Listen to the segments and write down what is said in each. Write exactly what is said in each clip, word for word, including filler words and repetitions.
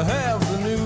I have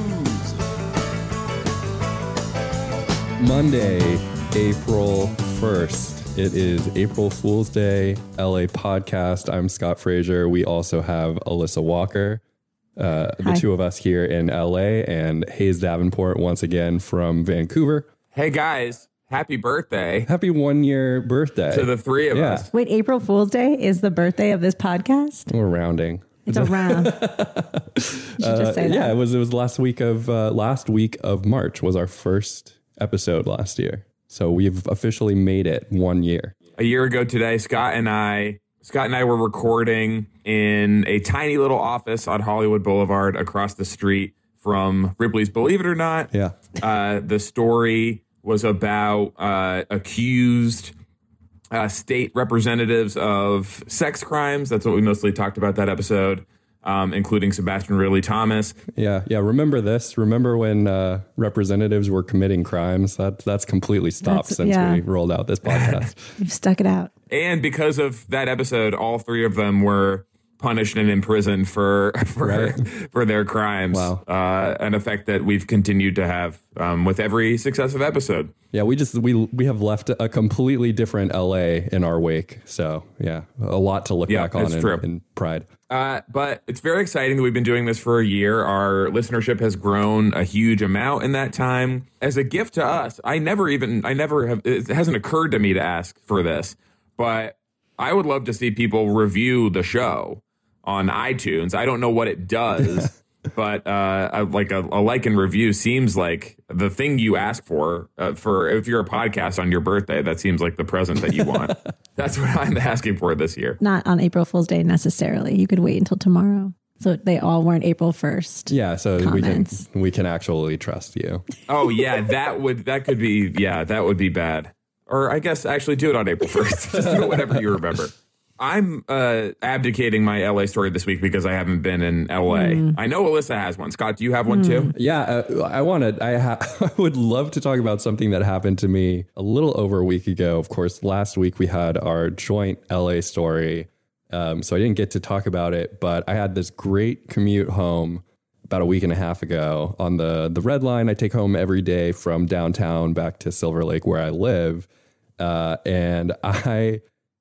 the news. Monday, April first. It is April Fool's Day, L A podcast. I'm Scott Frazier. We also have Alyssa Walker, uh, the two of us here in L A, and Hayes Davenport once again from Vancouver. Hey guys, happy birthday. Happy one year birthday. To the three of yeah. us. Wait, April Fool's Day is the birthday of this podcast? We're rounding. It's around. You should Uh, just say that. yeah, it was it was last week of uh, last week of March was our first episode last year. So we've officially made it one year. A year ago today, Scott and I Scott and I were recording in a tiny little office on Hollywood Boulevard across the street from Ripley's Believe It or Not. Yeah. Uh, the story was about uh, accused uh, state representatives of sex crimes. That's what we mostly talked about that episode, um, including Sebastian Ridley Thomas. Yeah, yeah. Remember this? Remember when uh, representatives were committing crimes? That that's completely stopped That's- since yeah. we rolled out this podcast. You've stuck it out. And because of that episode, all three of them were punished and imprisoned for for, Right. for their crimes. Wow. Uh, an effect that we've continued to have um, with every successive episode. Yeah, we just we we have left a completely different L A in our wake. So yeah, a lot to look Yeah, back on it's in, true. in pride. Uh, but it's very exciting that we've been doing this for a year. Our listenership has grown a huge amount in that time. As a gift to us, I never even, I never have, it hasn't occurred to me to ask for this, but I would love to see people review the show on iTunes. I don't know what it does, but uh, a- like a, a like and review seems like the thing you ask for, uh, for if you're a podcast on your birthday, that seems like the present that you want. That's what I'm asking for this year. Not on April Fool's Day necessarily. You could wait until tomorrow. So they all weren't April first. Yeah, so Comments. we can we can actually trust you. Oh yeah, that would that could be yeah, that would be bad. Or I guess actually do it on April first. Just do whatever you remember. I'm uh, abdicating my L A story this week because I haven't been in L A. Mm. I know Alyssa has one. Scott, do you have one too? Yeah, uh, I wanted. I ha- I would love to talk about something that happened to me a little over a week ago. Of course, last week we had our joint L A story, um, so I didn't get to talk about it. But I had this great commute home about a week and a half ago on the the Red Line. I take home every day from downtown back to Silver Lake, where I live, uh, and I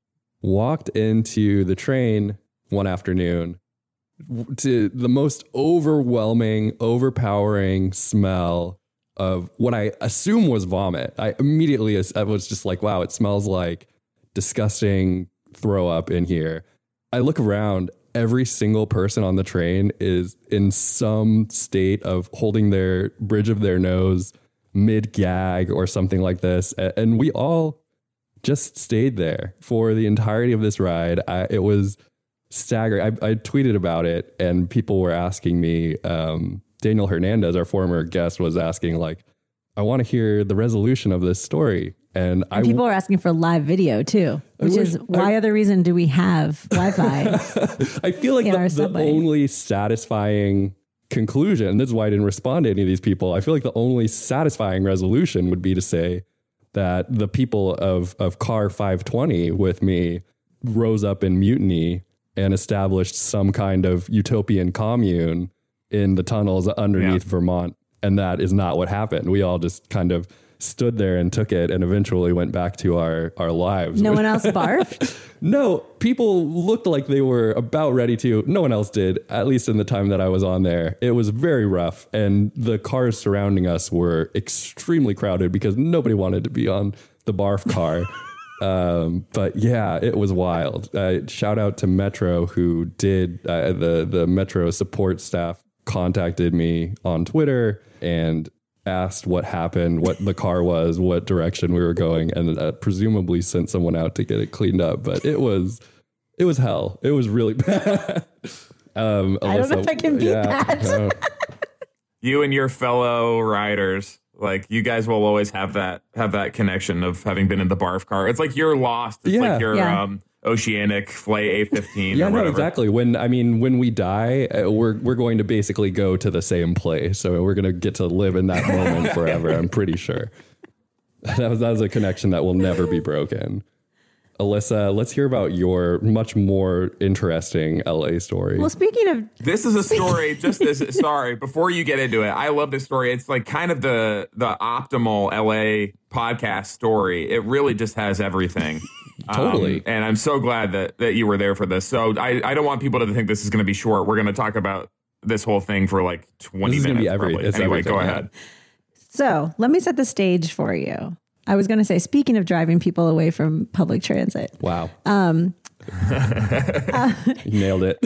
walked into the train one afternoon to the most overwhelming, overpowering smell of what I assume was vomit. I immediately I was just like, wow, it smells like disgusting throw up in here. I look around, every single person on the train is in some state of holding their bridge of their nose mid gag or something like this. And we all just stayed there for the entirety of this ride. I, it was staggering. I, I tweeted about it and people were asking me, um, Daniel Hernandez, our former guest, was asking like, I want to hear the resolution of this story. And, And I people are asking for live video too, which wish- is why other reason do we have Wi-Fi? I feel like in the, our the subway. only satisfying conclusion, this is why I didn't respond to any of these people. I feel like the only satisfying resolution would be to say that the people of, of car five twenty with me rose up in mutiny and established some kind of utopian commune in the tunnels underneath Yeah. Vermont. And that is not what happened. We all just kind of stood there and took it and eventually went back to our, our lives. No one else barfed? No, people looked like they were about ready to. No one else did, at least in the time that I was on there. It was very rough, and the cars surrounding us were extremely crowded because nobody wanted to be on the barf car. um, but yeah, it was wild. Uh, shout out to Metro, who did uh, the the Metro support staff contacted me on Twitter and asked what happened, what the car was, what direction we were going, and uh, presumably sent someone out to get it cleaned up. But it was, it was hell. It was really bad. um, I don't know Alyssa, if I can beat that. no. You and your fellow riders, like you guys will always have that have that connection of having been in the barf car. It's like you're lost. It's Yeah. like your Yeah. um, Oceanic Flight A fifteen Yeah, or no, whatever. exactly. When I mean, when we die, uh, we're we're going to basically go to the same place, so we're going to get to live in that moment forever. I'm pretty sure that was that was a connection that will never be broken. Alyssa, let's hear about your much more interesting L A story. Well, speaking of, This is a story, just as, sorry, before you get into it, I love this story. It's like kind of the the optimal L A podcast story. It really just has everything. Totally. Um, and I'm so glad that, that you were there for this. So I, I don't want people to think this is going to be short. We're going to talk about this whole thing for like twenty This is gonna minutes. be every- probably. it's Anyway, everything, go yeah. ahead. so let me set the stage for you. I was going to say, speaking of driving people away from public transit. Wow. Um, uh, nailed it.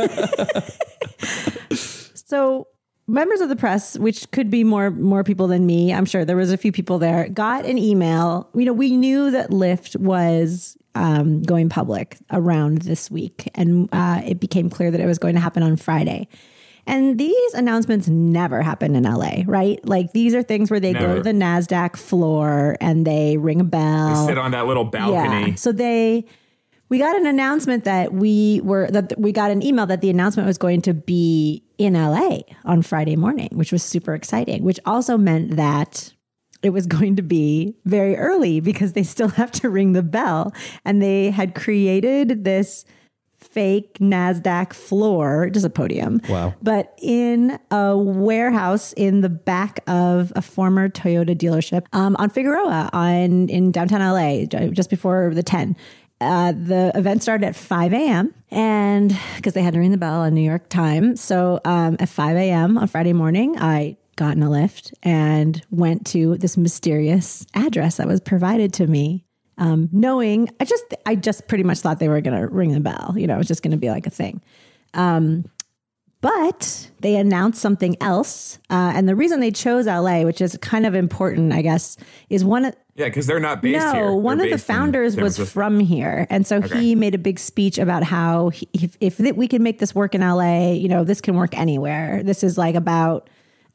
So members of the press, which could be more more people than me, I'm sure there was a few people there, got an email. You know, we knew that Lyft was um, going public around this week, and uh, it became clear that it was going to happen on Friday. And these announcements never happen in L A, right? Like these are things where they Never. go to the NASDAQ floor and they ring a bell. Sit on that little balcony. Yeah. So they, we got an announcement that we were, that we got an email that the announcement was going to be in L A on Friday morning, which was super exciting, which also meant that it was going to be very early because they still have to ring the bell. And they had created this fake NASDAQ floor, just a podium. Wow. But in a warehouse in the back of a former Toyota dealership um, on Figueroa on in downtown L A, just before the ten. Uh, the event started at five a.m. and because they had to ring the bell on New York time. So um, at five a.m. on Friday morning, I got in a Lyft and went to this mysterious address that was provided to me. Um, knowing, I just, I just pretty much thought they were going to ring the bell. You know, it was just going to be like a thing. Um, but they announced something else. Uh, and the reason they chose L A, which is kind of important, I guess, is one of, Yeah, because they're not based no, here. They're one of the based in founders San was Francisco. from here. And so Okay. he made a big speech about how he, if, if we can make this work in L A, you know, this can work anywhere. This is like about,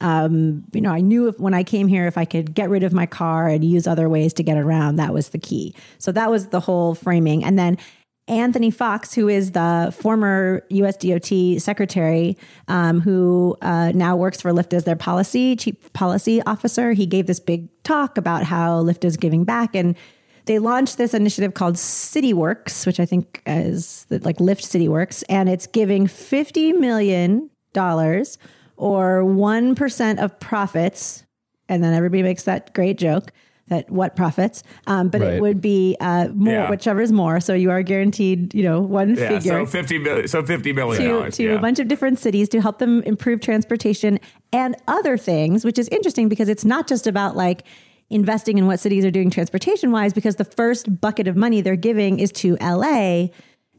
um, you know, I knew if when I came here, if I could get rid of my car and use other ways to get around, that was the key. So that was the whole framing. And then Anthony Fox, who is the former U S D O T secretary, um, who uh, now works for Lyft as their policy chief policy officer, he gave this big talk about how Lyft is giving back, and they launched this initiative called CityWorks, which I think is the, like Lyft CityWorks, and it's giving fifty million dollars or one percent of profits, and then everybody makes that great joke. That what profits, um, but Right. it would be uh, more, Yeah. whichever is more. So you are guaranteed, you know, one Yeah, figure so fifty million. So fifty million to, dollars. to yeah. a bunch of different cities to help them improve transportation and other things, which is interesting because it's not just about like investing in what cities are doing transportation wise, because the first bucket of money they're giving is to L A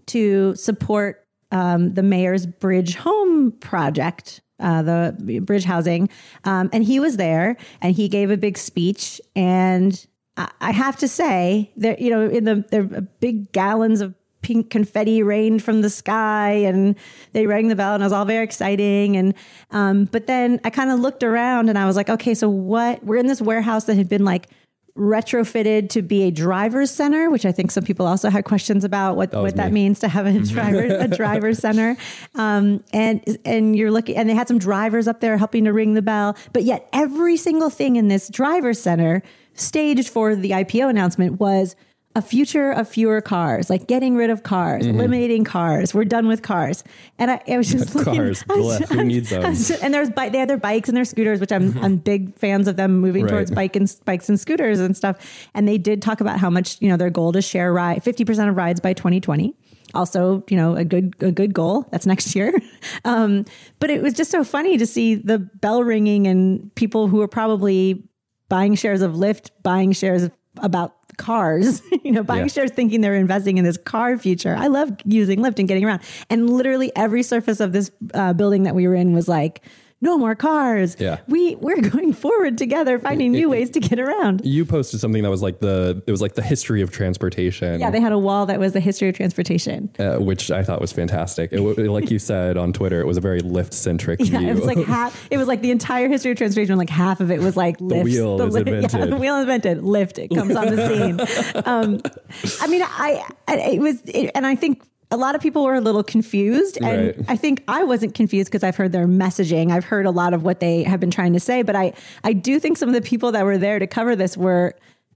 to support um, the mayor's Bridge Home project. Uh, the bridge housing. Um, and he was there and he gave a big speech. And I, I have to say that, you know, in the, there are big gallons of pink confetti rained from the sky and they rang the bell and it was all very exciting. And, um, but then I kind of looked around and I was like, okay, so what, we're in this warehouse that had been like retrofitted to be a driver's center, which I think some people also had questions about what, That was what that me. means to have a driver, a driver's center. Um, and, and you're looking, and they had some drivers up there helping to ring the bell, but yet every single thing in this driver's center staged for the I P O announcement was a future of fewer cars, like getting rid of cars, Mm-hmm. eliminating cars. We're done with cars. And I, I was just looking, Cars, I was- bleh, who needs I was those? just- and there's bi- they had their bikes and their scooters, which I'm I'm big fans of them moving Right. towards bike and bikes and scooters and stuff. And they did talk about how much, you know, their goal to share ride fifty percent of rides by twenty twenty. Also, you know, a good a good goal. That's next year. Um, but it was just so funny to see the bell ringing and people who are probably buying shares of Lyft, buying shares of, about cars, you know, buying Yeah. shares thinking they're investing in this car future. I love using Lyft and getting around. And literally every surface of this uh, building that we were in was like, no more cars. Yeah. We, we're going forward together, finding new ways to get around. You posted something that was like the it was like the history of transportation. Yeah, they had a wall that was the history of transportation. uh, which I thought was fantastic. It, w- like you said on Twitter, it was a very Lyft centric Yeah, view. it was like half. It was like the entire history of transportation. Like half of it was like Lyft. wheel is li- invented. Yeah, the wheel is invented. Lyft. It comes on the scene. Um, I mean, I, I it was, it, and I think a lot of people were a little confused, and Right. I think I wasn't confused because I've heard their messaging. I've heard a lot of what they have been trying to say, but I, I do think some of the people that were there to cover this were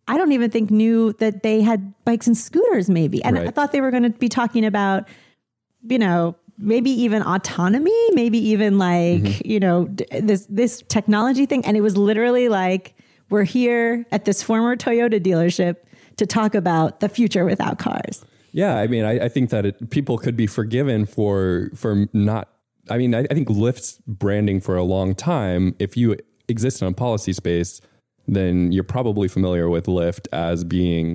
I don't even think knew that they had bikes and scooters maybe. And Right. I thought they were going to be talking about, you know, maybe even autonomy, maybe even like, mm-hmm. you know, d- this, this technology thing. And it was literally like, we're here at this former Toyota dealership to talk about the future without cars. Yeah. I mean, I, I think that it, people could be forgiven for, for not, I mean, I, I think Lyft's branding for a long time, if you exist in a policy space, then you're probably familiar with Lyft as being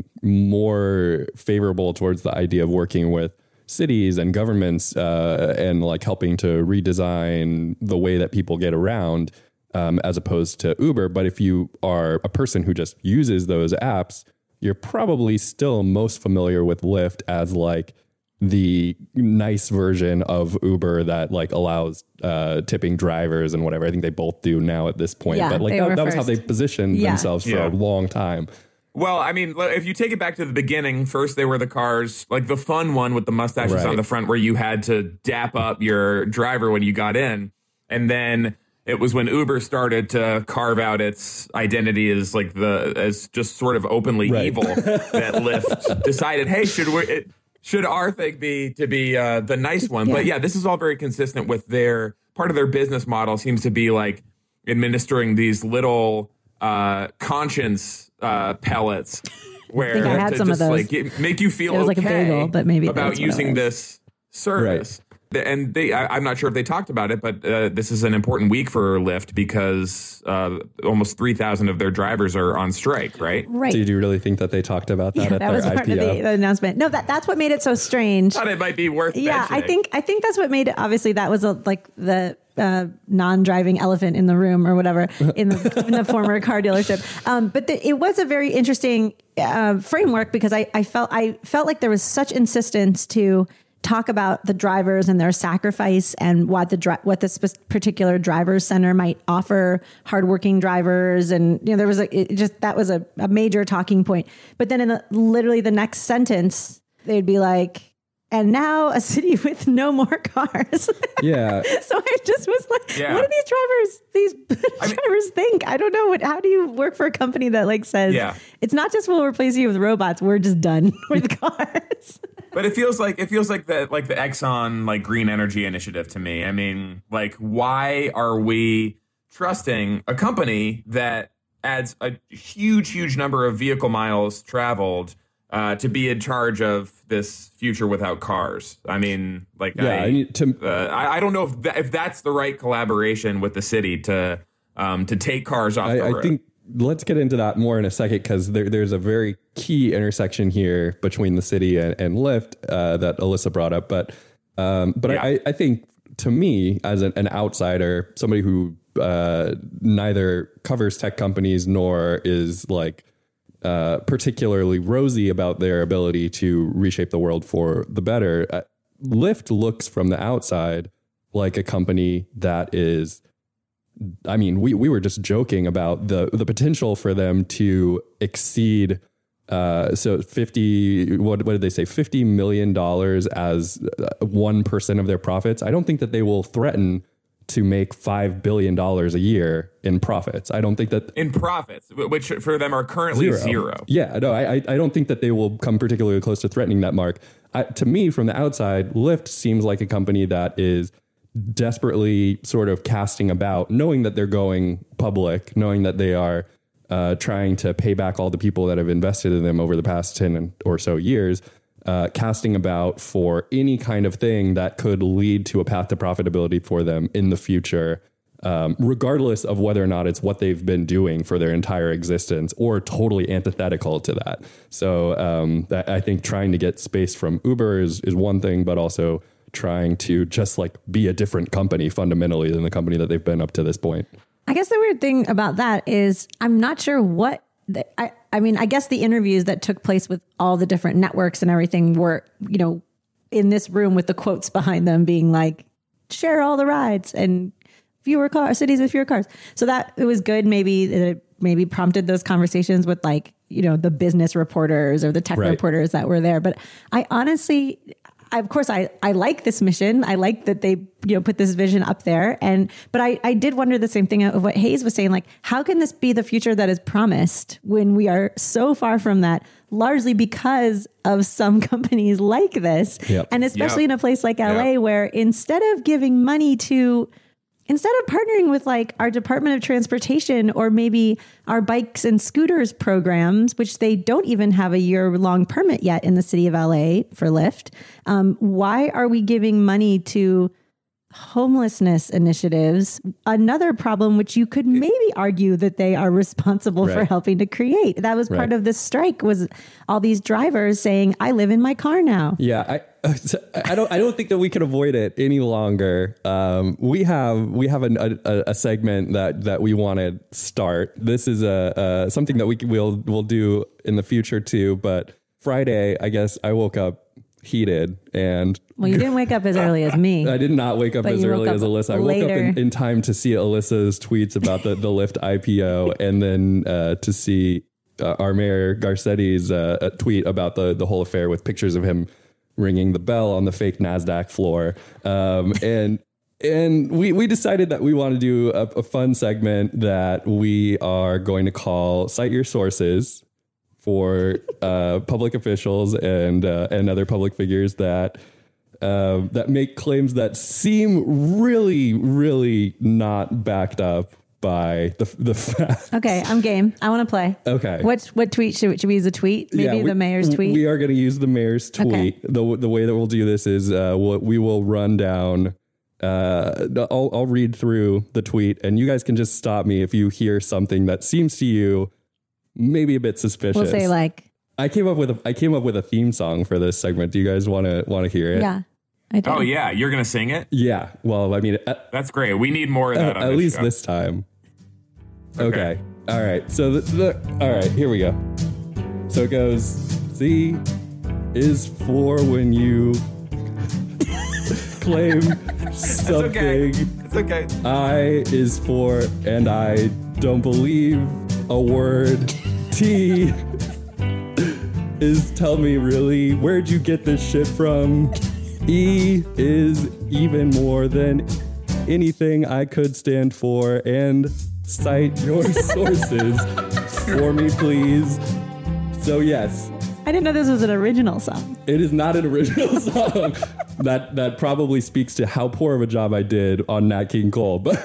more favorable towards the idea of working with cities and governments uh, and like helping to redesign the way that people get around um, as opposed to Uber. But if you are a person who just uses those apps, you're probably still most familiar with Lyft as like the nice version of Uber that like allows uh, tipping drivers and whatever. I think they both do now at this point. Yeah, but like that, that was how they positioned yeah. themselves for Yeah. a long time. Well, I mean, if you take it back to the beginning, first they were the cars, like the fun one with the mustaches Right. on the front where you had to dap up your driver when you got in. And then it was when Uber started to carve out its identity as like the as just sort of openly Right. evil that Lyft decided, hey, should we it, should our thing be to be uh, the nice one? Yeah. But yeah, this is all very consistent with their part of their business model seems to be like administering these little uh, conscience uh, pellets where I think I had to some of just those. like get- make you feel It was okay like a bagel, but maybe about that's what it using was. this service. And they, I, I'm not sure if they talked about it, but uh, this is an important week for Lyft because uh, almost three thousand of their drivers are on strike, right? Right. Did you really think that they talked about that Yeah, at that their was part I P O? of the, the announcement. No, that that's what made it so strange. Thought it might be worth Yeah, I mentioning. think I think that's what made it. Obviously, that was a, like the uh, non-driving elephant in the room or whatever in the, in the former car dealership. Um, but the, it was a very interesting uh, framework because I, I felt I felt like there was such insistence to talk about the drivers and their sacrifice and what the dri- what the sp- particular driver center might offer hardworking drivers. And, you know, there was a, it just, that was a, a major talking point. But then in the, literally the next sentence, they'd be like, and now a city with no more cars. Yeah. So I just was like, Yeah. what do these drivers, these I mean- drivers think? I don't know. What, how do you work for a company that like says, Yeah. it's not just we'll replace you with robots. We're just done with cars. But it feels like it feels like the like the Exxon like green energy initiative to me. I mean, like, why are we trusting a company that adds a huge, huge number of vehicle miles traveled uh, to be in charge of this future without cars? I mean, like, Yeah. I, I need to, uh, I, I don't know if that, if that's the right collaboration with the city to um, to take cars off. I, the I road. think let's get into that more in a second because there, there's a very key intersection here between the city and, and Lyft uh, that Alyssa brought up. But um, but Yeah. I, I think to me, as an, an outsider, somebody who uh, neither covers tech companies nor is like uh, particularly rosy about their ability to reshape the world for the better, uh, Lyft looks from the outside like a company that is, I mean, we, we were just joking about the, the potential for them to exceed, uh, so fifty, what, what did they say? fifty million dollars as one percent of their profits. I don't think that they will threaten to make five billion dollars a year in profits. I don't think that in profits, which for them are currently zero. zero. Yeah, no, I, I I don't think that they will come particularly close to threatening that mark. I, to me, from the outside, Lyft seems like a company that is desperately sort of casting about, knowing that they're going public, knowing that they are uh, trying to pay back all the people that have invested in them over the past ten or so years, uh, casting about for any kind of thing that could lead to a path to profitability for them in the future, um, regardless of whether or not it's what they've been doing for their entire existence or totally antithetical to that. So um, I think trying to get space from Uber is, is one thing, but also trying to just like be a different company fundamentally than the company that they've been up to this point. I guess the weird thing about that is I'm not sure what the, I, I mean, I guess the interviews that took place with all the different networks and everything were, you know, in this room with the quotes behind them being like, share all the rides and fewer cars, cities with fewer cars. So that it was good. Maybe it maybe prompted those conversations with like, you know, the business reporters or the tech Right. reporters that were there. But I honestly, I, of course, I, I like this mission. I like that they, you know, put this vision up there. And, but I, I did wonder the same thing of what Hayes was saying, like, how can this be the future that is promised when we are so far from that, largely because of some companies like this. Yep. And especially Yep. in a place like L A Yep. where instead of giving money to, instead of partnering with like our Department of Transportation or maybe our bikes and scooters programs, which they don't even have a year long permit yet in the city of L A for Lyft, um, why are we giving money to homelessness initiatives? Another problem, which you could maybe argue that they are responsible for Right. helping to create. That was part Right. of this strike, was all these drivers saying, I live in my car now. Yeah, I I don't I don't think that we can avoid it any longer. Um, we have we have a, a, a segment that that we want to start. This is a, a something that we can- we'll we'll do in the future too. But Friday, I guess I woke up heated, and Well, you didn't wake up as early as me. I did not wake up But as you woke early up as Alyssa. I woke later. up in, in time to see Alyssa's tweets about the the Lyft I P O, and then uh, to see uh, our mayor Garcetti's uh, a tweet about the the whole affair with pictures of him ringing the bell on the fake NASDAQ floor. Um, and and we, we decided that we want to do a, a fun segment that we are going to call Cite Your Sources for uh, public officials and uh, and other public figures that um, that make claims that seem really, really not backed up by the the facts. Okay, I'm game. I want to play. Okay. What what tweet should we, should we use? A tweet? Maybe Yeah, we- the mayor's tweet. We are going to use the mayor's tweet. Okay. The the way that we'll do this is uh, we'll, we will run down. Uh, I'll I'll read through the tweet, and you guys can just stop me if you hear something that seems to you maybe a bit suspicious. We'll say like, I came up with a I came up with a theme song for this segment. Do you guys want to want to hear it? yeah, I do. Oh yeah, you're gonna sing it? Yeah. Well, I mean, at, That's great. We need more of that. on at this least show. this time. Okay. Okay. All right. So the, the all right, here we go. So it goes, C is for when you claim It's okay. something. It's okay. I is for and I don't believe a word. T is tell me really, where'd you get this shit from? E is even more than anything I could stand for, and cite your sources for me, please. So yes, I didn't know this was an original song. it is not an original song. that that probably speaks to how poor of a job I did on Nat King Cole. But,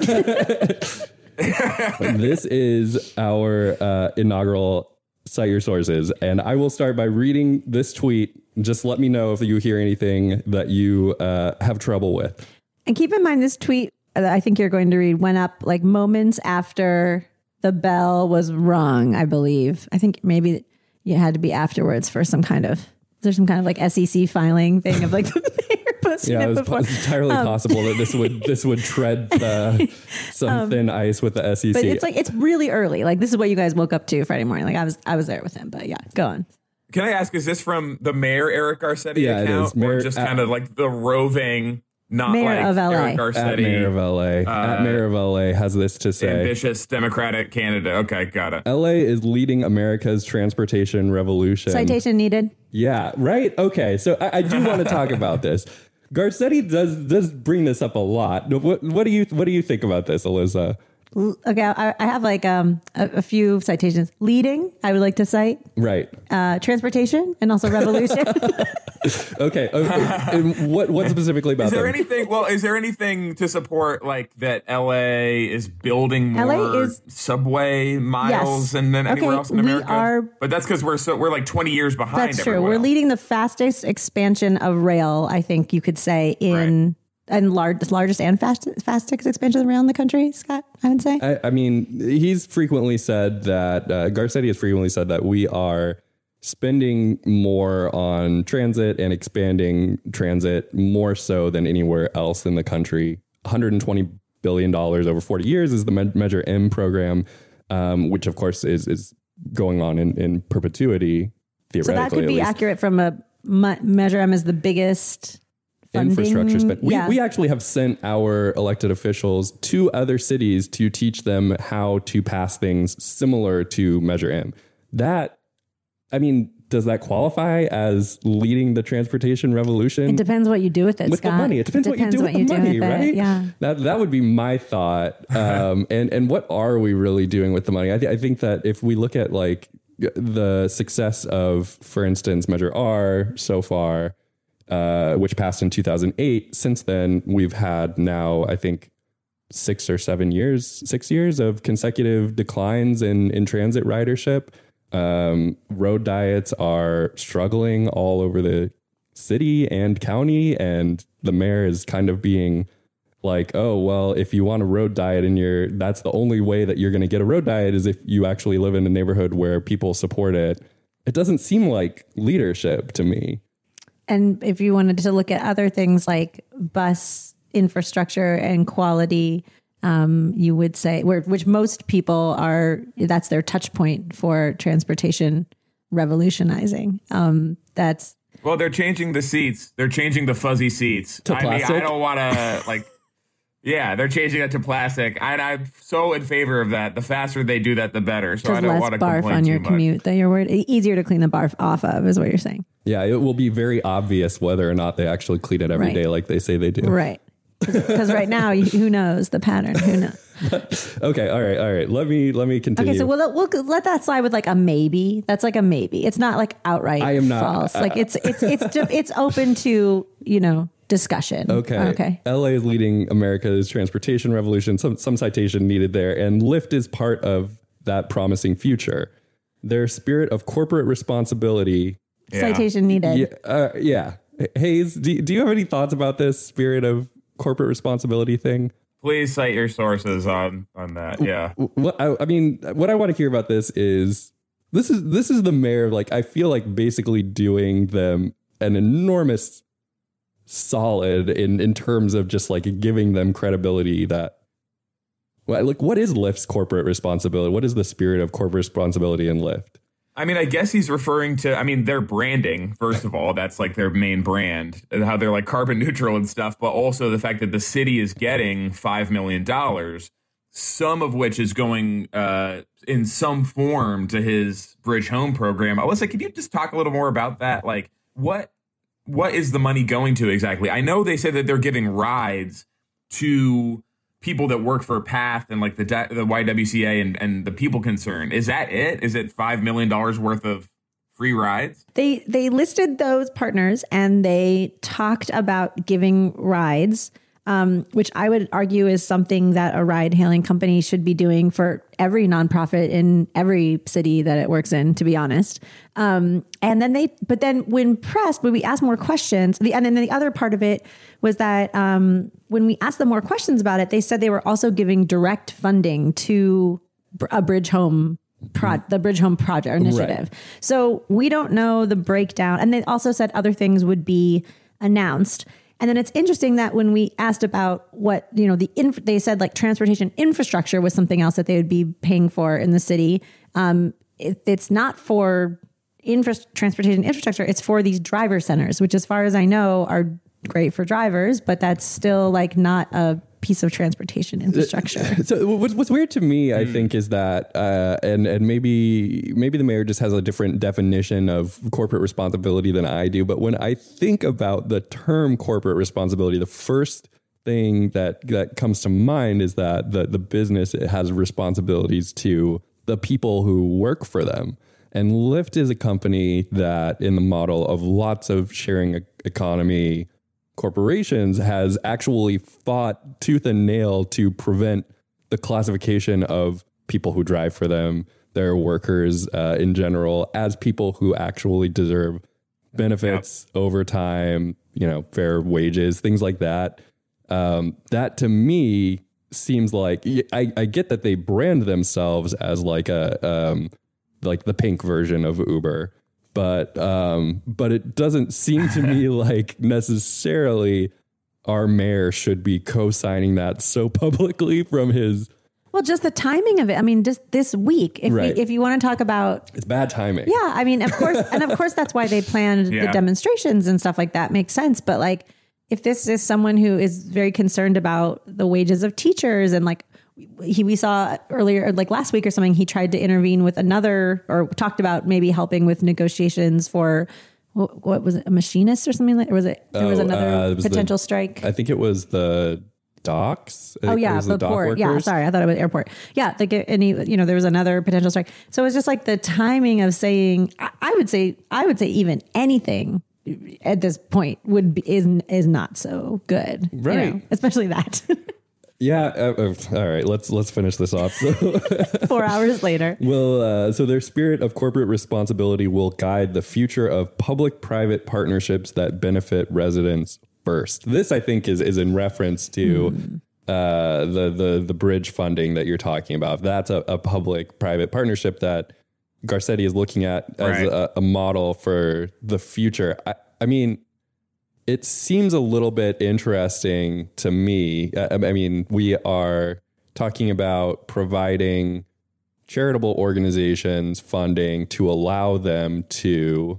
but this is our uh, inaugural Cite Your Sources, and I will start by reading this tweet. Just let me know if you hear anything that you uh, have trouble with. And keep in mind, this tweet that I think you're going to read went up like moments after the bell was rung, I believe. I think maybe you had to be afterwards for some kind of, is there some kind of like S E C filing thing of like the mayor posting Yeah, it it was, before? po- it's entirely possible that this would this would tread uh, some thin ice with the S E C. But it's like, it's really early. Like this is what you guys woke up to Friday morning. Like I was, I was there with him, but yeah, go on. Can I ask, is this from the mayor Eric Garcetti Yeah, it account, is. Mayor- or just uh, kind of like the roving, not Mayor like of L A. Eric At Garcetti, Mayor of L A. At Mayor of L A has this to say. ambitious Democratic candidate? Okay, got it. L A is leading America's transportation revolution. Citation needed. Yeah, right. Okay, so I, I do want to talk about this. Garcetti does does bring this up a lot. What, what do you what do you think about this, Alyssa? Okay, I, I have like um a, a few citations. Leading, I would like to cite. Right. Uh, transportation and also revolution. Okay. okay. And what what specifically about Is there them? anything? Well, is there anything to support like that? L A is building more L A is- subway miles Yes. than than anywhere Okay, else in we America. are- but that's because we're so we're like twenty years behind. That's true. everyone We're else. leading the fastest expansion of rail, I think you could say, in and large, largest and fast, fastest expansion of rail in the country, Scott, I would say. I, I mean, he's frequently said that uh, Garcetti has frequently said that we are spending more on transit and expanding transit more so than anywhere else in the country. one hundred twenty billion dollars over forty years is the Me- Measure M program, um, which of course is is going on in, in perpetuity. Theoretically, So that could at be least. accurate from a mu- Measure M as the biggest funding. Infrastructure spend. We, Yeah. we actually have sent our elected officials to other cities to teach them how to pass things similar to Measure M. That, I mean, does that qualify as leading the transportation revolution? It depends what you do with it, with Scott. the money. It depends, it what you do depends with what the you do money, with it. right? Yeah. That that would be my thought. Um, and and what are we really doing with the money? I, th- I think that if we look at like the success of, for instance, Measure R so far, uh, which passed in two thousand eight. Since then, we've had now, I think, six or seven years, six years of consecutive declines in in transit ridership. Um, road diets are struggling all over the city and county, and the mayor is kind of being like, oh, well, if you want a road diet and you're, that's the only way that you're going to get a road diet is if you actually live in a neighborhood where people support it. It doesn't seem like leadership to me. And if you wanted to look at other things like bus infrastructure and quality, Um, you would say, where, which most people are, that's their touch point for transportation revolutionizing. Um, that's well, they're changing the seats. They're changing the fuzzy seats. To I mean, plastic? I don't want to like. Yeah, they're changing it to plastic. I, I'm so in favor of that. The faster they do that, the better. So I don't less want to barf complain on your too much. commute. That you're worried, easier to clean the barf off of, is what you're saying, Yeah, it will be very obvious whether or not they actually clean it every Right. day like they say they do. right? Because right now, you, who knows the pattern? Who knows? Okay, all right, all right. Let me let me continue. Okay, so we'll, we'll let that slide with like a maybe. That's like a maybe. It's not like outright I am not- false. uh, like it's it's it's it's, it's open to, you know, discussion. Okay. Okay. L A is leading America's transportation revolution. Some some citation needed there, and Lyft is part of that promising future. Their spirit of corporate responsibility. Yeah. Citation needed. Yeah, uh, yeah. Hayes, do, do you have any thoughts about this spirit of corporate responsibility thing? Please cite your sources on on that. Yeah. What I, I mean, what I want to hear about this is this is this is the mayor, like, I feel like basically doing them an enormous solid in in terms of just like giving them credibility that, well, like, what is Lyft's corporate responsibility? What is the spirit of corporate responsibility in Lyft? I mean, I guess he's referring to, I mean, their branding, first of all, that's like their main brand and how they're like carbon neutral and stuff, but also the fact that the city is getting five million dollars, some of which is going uh, in some form to his Bridge Home program. Alyssa, could you just talk a little more about that? Like, what what is the money going to exactly? I know they say that they're giving rides to people that work for PATH and like the the Y W C A and, and the people concerned. Is that it? Is it five million dollars worth of free rides? They they listed those partners and they talked about giving rides, um, which I would argue is something that a ride hailing company should be doing for every nonprofit in every city that it works in, to be honest. Um, and then they, but then when pressed, when we asked more questions, the, and then the other part of it was that um, when we asked them more questions about it, they said they were also giving direct funding to a Bridge Home Pro, the Bridge Home Project initiative. Right. So we don't know the breakdown. And they also said other things would be announced. And then it's interesting that when we asked about what, you know, the inf- they said like transportation infrastructure was something else that they would be paying for in the city. Um, it, it's not for infra- transportation infrastructure. It's for these driver centers, which as far as I know are great for drivers, but that's still like not a piece of transportation infrastructure. So what's, what's weird to me, I think, is that, uh, and and maybe maybe the mayor just has a different definition of corporate responsibility than I do. But when I think about the term corporate responsibility, the first thing that that comes to mind is that the the business has responsibilities to the people who work for them. And Lyft is a company that, in the model of lots of sharing economy corporations, has actually fought tooth and nail to prevent the classification of people who drive for them, their workers uh, in general, as people who actually deserve benefits, yep. overtime, you know, fair wages, things like that. Um, that to me seems like, I, I get that they brand themselves as like a um, like the pink version of Uber. But um, but it doesn't seem to me like necessarily our mayor should be co-signing that so publicly from his. Well, just the timing of it. I mean, just this week, if right. we, if you want to talk about, it's bad timing. Yeah, I mean, of course, and of course, that's why they planned yeah. the demonstrations and stuff like that. Makes sense. But like, if this is someone who is very concerned about the wages of teachers and like he, we saw earlier, like last week or something, he tried to intervene with another, or talked about maybe helping with negotiations for, what, what was it, a machinist or something like, or was it, there was Oh, another uh, it was potential the- strike? I think it was the docks. I Oh think it yeah, was the dock port. Yeah, workers. sorry, I thought it was airport. Yeah, like any, you know, there was another potential strike. So it's just like the timing of saying, I, I would say, I would say even anything at this point would be, is is not so good, you Right. know, especially that. Yeah. Uh, uh, all right. Let's let's finish this off. So, Four hours later. will uh, so their spirit of corporate responsibility will guide the future of public-private partnerships that benefit residents first. This, I think, is is in reference to mm. uh, the the the bridge funding that you're talking about. That's a, a public-private partnership that Garcetti is looking at as Right. a, a model for the future. I, I mean, it seems a little bit interesting to me. I, I mean, we are talking about providing charitable organizations funding to allow them to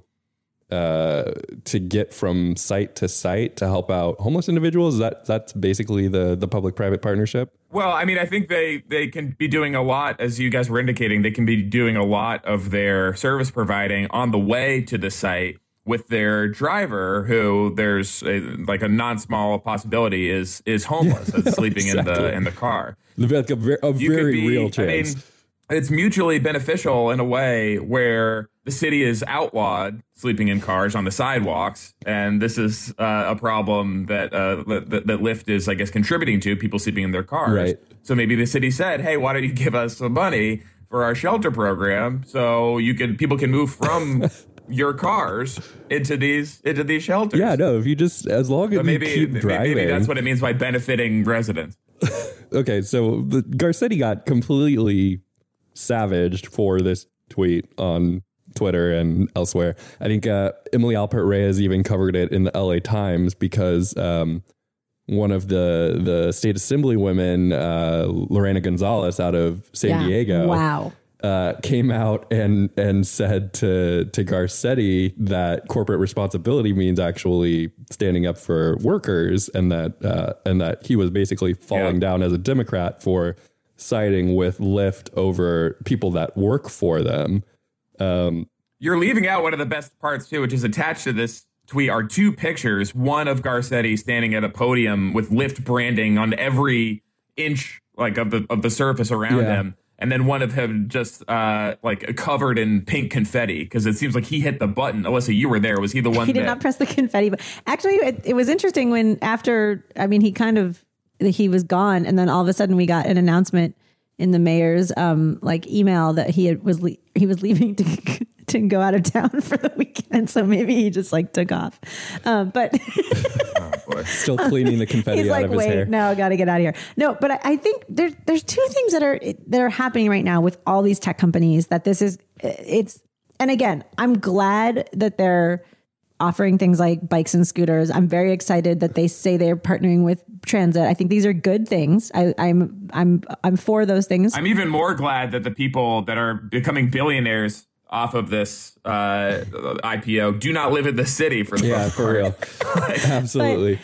uh, to get from site to site to help out homeless individuals. Is that that's basically the the public-private partnership. Well, I mean, I think they, they can be doing a lot, as you guys were indicating, they can be doing a lot of their service providing on the way to the site with their driver, who there's a, like a non-small possibility is is homeless and sleeping in the Exactly. in the car. Like a, ver- a You could very be- real I chance. mean, it's mutually beneficial in a way where the city is outlawed sleeping in cars on the sidewalks, and this is uh, a problem that, uh, that that Lyft is, I guess, contributing to, people sleeping in their cars. Right. So maybe the city said, "Hey, why don't you give us some money for our shelter program so you can people can move from your cars into these into these shelters?" Yeah, no. If you just as long as But maybe you keep driving, maybe that's what it means by benefiting residents. Okay, so the Garcetti got completely savaged for this tweet on Twitter and elsewhere. I think uh, Emily Alpert Reyes even covered it in the L A Times because um, one of the the state assembly women, uh, Lorena Gonzalez out of San Yeah. Diego, Wow. uh, came out and and said to to Garcetti that corporate responsibility means actually standing up for workers, and that uh, and that he was basically falling Yeah. down as a Democrat for siding with Lyft over people that work for them. Um, You're leaving out one of the best parts, too, which is attached to this tweet are two pictures. One of Garcetti standing at a podium with Lyft branding on every inch like of the of the surface around Yeah. him. And then one of him just uh, like covered in pink confetti because it seems like he hit the button. Alyssa, you were there. Was he the one He did that not press the confetti. But actually, it, it was interesting when after, I mean, he kind of, he was gone. And then all of a sudden we got an announcement in the mayor's um, like email that he had, was, le- he was leaving to, to go out of town for the weekend. So maybe he just like took off. Um, but Oh, boy. still cleaning the confetti he's out like, of his wait, hair. no, I got to get out of here. No, but I, I think there's, there's two things that are, that are happening right now with all these tech companies that this is, it's, and again, I'm glad that they're offering things like bikes and scooters. I'm very excited that they say they're partnering with transit. I think these are good things. I, I'm I'm I'm for those things. I'm even more glad that the people that are becoming billionaires off of this uh, I P O do not live in the city for the Yeah, most for part. real. Absolutely.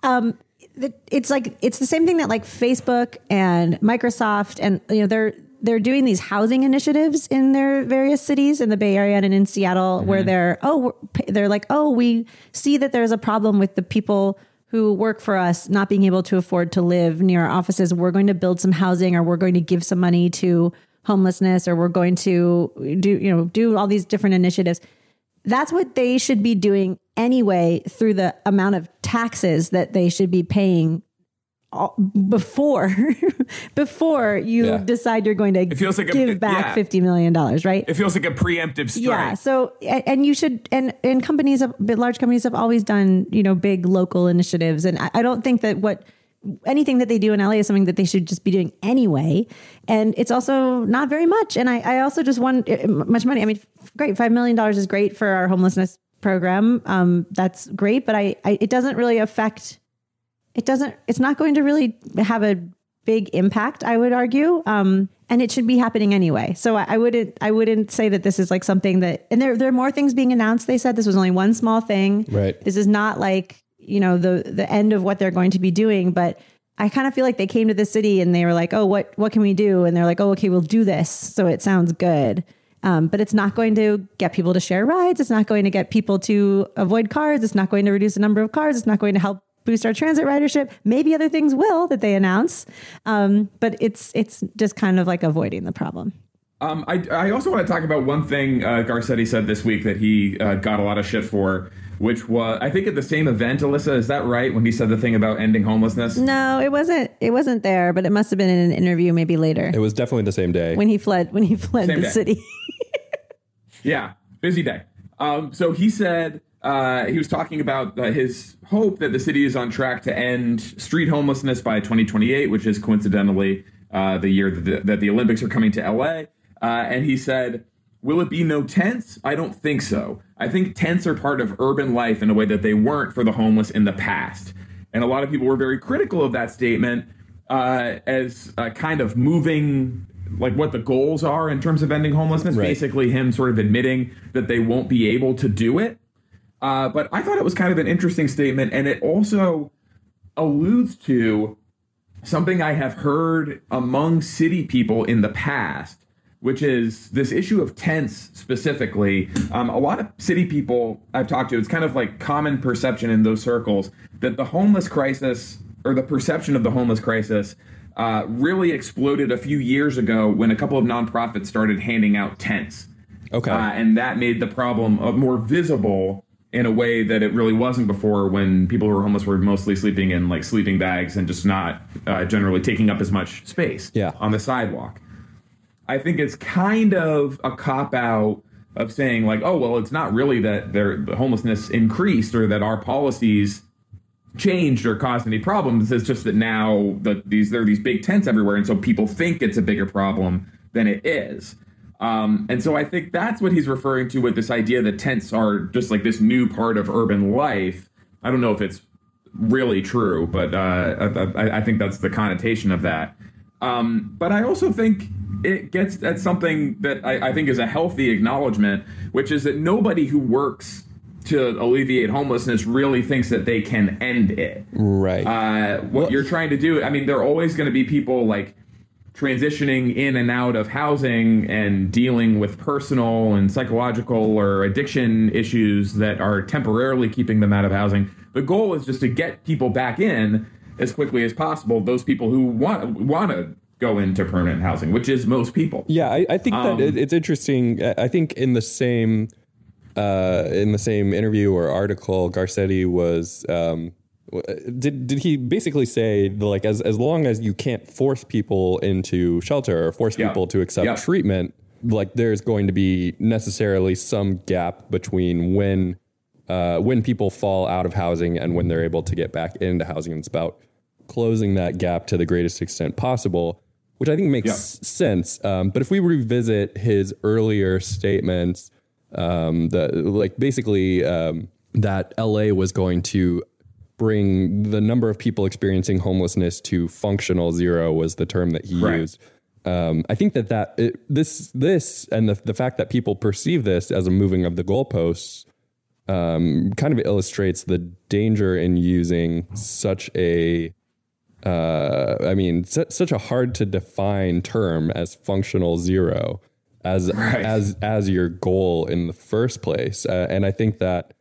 It's like it's the same thing that like Facebook and Microsoft and you know they're they're doing these housing initiatives in their various cities in the Bay Area and in Seattle where they're oh we're- they're like oh we see that there's a problem with the people who work for us not being able to afford to live near our offices. We're going to build some housing, or we're going to give some money to homelessness, or we're going to do you know do all these different initiatives. That's what they should be doing anyway through the amount of taxes that they should be paying all, before before you Yeah. decide you're going to It feels like a- give it- back yeah. fifty million dollars, right? It feels like a preemptive strike. Yeah. So, and, and you should, and, and companies, have, large companies have always done, you know, big local initiatives. And I, I don't think that what, anything that they do in L A is something that they should just be doing anyway. And it's also not very much. And I, I also just want uh, much money. I mean, great. five million dollars is great for our homelessness program. Um, that's great. But I, I, it doesn't really affect, it doesn't, it's not going to really have a big impact, I would argue. Um, and it should be happening anyway. So I, I wouldn't, I wouldn't say that this is like something that, and there, there are more things being announced. They said this was only one small thing. Right. This is not like, you know, the, the end of what they're going to be doing, but I kind of feel like they came to the city and they were like, oh, what, what can we do? And they're like, oh, okay, we'll do this. So it sounds good. Um, but it's not going to get people to share rides. It's not going to get people to avoid cars. It's not going to reduce the number of cars. It's not going to help boost our transit ridership. Maybe other things will that they announce. Um, but it's, it's just kind of like avoiding the problem. Um, I, I also want to talk about one thing uh, Garcetti said this week that he uh, got a lot of shit for, which was, I think at the same event, Alyssa, is that right? When he said the thing about ending homelessness? No, it wasn't. It wasn't there, but it must have been in an interview maybe later. It was definitely the same day. When he fled, when he fled Same the day. city. Yeah, busy day. Um, so he said, uh, he was talking about uh, his hope that the city is on track to end street homelessness by twenty twenty-eight, which is coincidentally uh, the year that the, that the Olympics are coming to L A. Uh, and he said, will it be no tents? I don't think so. I think tents are part of urban life in a way that they weren't for the homeless in the past. And a lot of people were very critical of that statement uh, as a kind of moving, like what the goals are in terms of ending homelessness. Right. Basically him sort of admitting that they won't be able to do it. Uh, but I thought it was kind of an interesting statement. And it also alludes to something I have heard among city people in the past, which is this issue of tents specifically. Um, a lot of city people I've talked to, it's kind of like common perception in those circles that the homeless crisis, or the perception of the homeless crisis, uh, really exploded a few years ago when a couple of nonprofits started handing out tents. Okay. Uh, and that made the problem uh, more visible in a way that it really wasn't before, when people who were homeless were mostly sleeping in like sleeping bags and just not uh, generally taking up as much space Yeah. on the sidewalk. I think it's kind of a cop-out of saying like, oh, well, it's not really that their the homelessness increased or that our policies changed or caused any problems. It's just that now the, these there are these big tents everywhere, and so people think it's a bigger problem than it is. Um, and so I think that's what he's referring to with this idea that tents are just like this new part of urban life. I don't know if it's really true, but uh, I, I think that's the connotation of that. Um, but I also think it gets at something that I, I think is a healthy acknowledgement, which is that nobody who works to alleviate homelessness really thinks that they can end it. Right. Uh, what Well- you're trying to do, I mean, there are always going to be people like transitioning in and out of housing and dealing with personal and psychological or addiction issues that are temporarily keeping them out of housing. The goal is just to get people back in as quickly as possible, those people who want want to go into permanent housing, which is most people. Yeah, I, I think Um, that it, it's interesting. I I think in the same uh, in the same interview or article, Garcetti was um, w- did did he basically say like as as long as you can't force people into shelter or force Yeah. people to accept Yeah. treatment, like there's going to be necessarily some gap between when uh, when people fall out of housing and when they're able to get back into housing. And it's about closing that gap to the greatest extent possible, which I think makes Yeah. sense. Um, but if we revisit his earlier statements, um, that like basically um, that L A was going to bring the number of people experiencing homelessness to functional zero was the term that he Right. used. Um, I think that that it, this this and the the fact that people perceive this as a moving of the goalposts um, kind of illustrates the danger in using such a uh, I mean, su- such a hard to define term as functional zero as Right. as as your goal in the first place. Uh, and I think that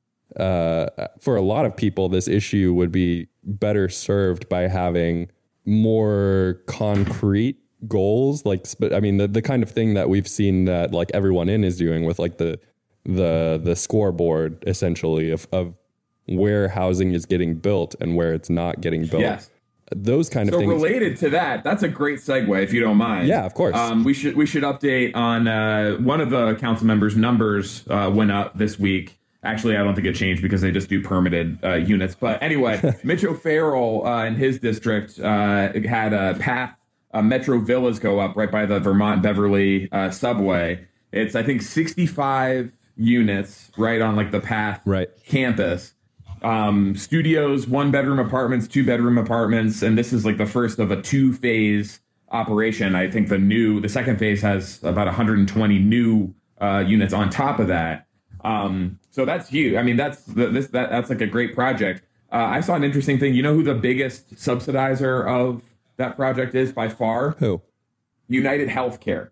uh, for a lot of people, this issue would be better served by having more concrete goals. Like, sp- I mean, the, the kind of thing that we've seen that like everyone in is doing with like the the the scoreboard essentially of of where housing is getting built and where it's not getting built. Yes. Those kind of So things. related to that, that's a great segue, if you don't mind. Yeah, of course. Um, we should we should update on uh, one of the council members' numbers uh, went up this week. Actually, I don't think it changed because they just do permitted uh, units. But anyway, Mitch O'Farrell uh, in his district uh, had a path uh, Metro Villas go up right by the Vermont Beverly uh, subway. It's I think sixty-five units right on like the path Right. campus. Um, studios, one bedroom apartments, two bedroom apartments, and this is like the first of a two phase operation. I think the new, the second phase has about one hundred twenty new uh, units on top of that. Um, so that's huge. I mean, that's this that that's like a great project. uh, I saw an interesting thing. You know who the biggest subsidizer of that project is by far? Who? United Healthcare.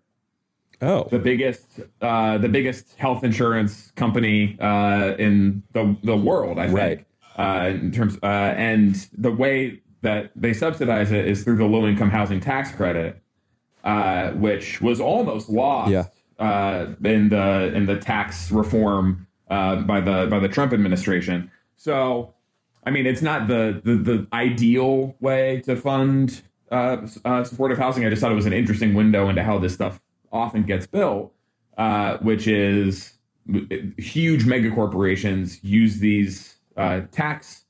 Oh, The biggest, uh, the biggest health insurance company uh, in the the world, I think. Right. Uh, in terms, uh, and the way that they subsidize it is through the low income housing tax credit, uh, which was almost lost Yeah. uh, in the in the tax reform uh, by the by the Trump administration. So, I mean, it's not the the, the ideal way to fund uh, uh, supportive housing. I just thought it was an interesting window into how this stuff often gets built, uh, which is huge mega corporations use these uh, tax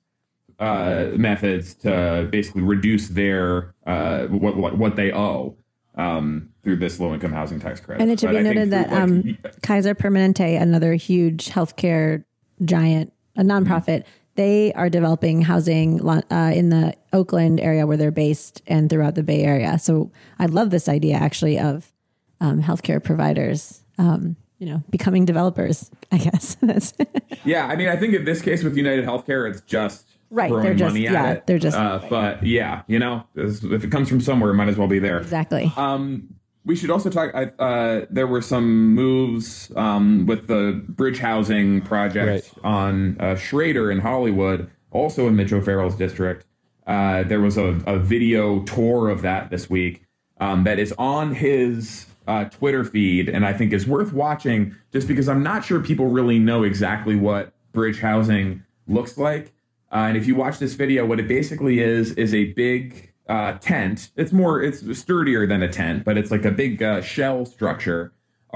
uh, methods to basically reduce their uh, what, what what they owe um, through this low income housing tax credit. And it should But be I think noted that through, like, um, Kaiser Permanente, another huge healthcare giant, a nonprofit, they are developing housing uh, in the Oakland area where they're based and throughout the Bay Area. So I love this idea actually of um, healthcare providers, um, you know, becoming developers, I guess. That's yeah, I mean, I think in this case with United Healthcare, it's just right. throwing They're just, money at yeah, it. they're just, Uh, but yeah, you know, if it comes from somewhere, it might as well be there. exactly. Um, we should also talk. Uh, there were some moves um, with the bridge housing project Right. on uh, Schrader in Hollywood, also in Mitch O'Farrell's district. Uh, there was a, a video tour of that this week um, that is on his uh, Twitter feed, and I think is worth watching just because I'm not sure people really know exactly what bridge housing looks like. Uh, and if you watch this video, what it basically is is a big uh, tent. It's more, it's sturdier than a tent, but it's like a big uh, shell structure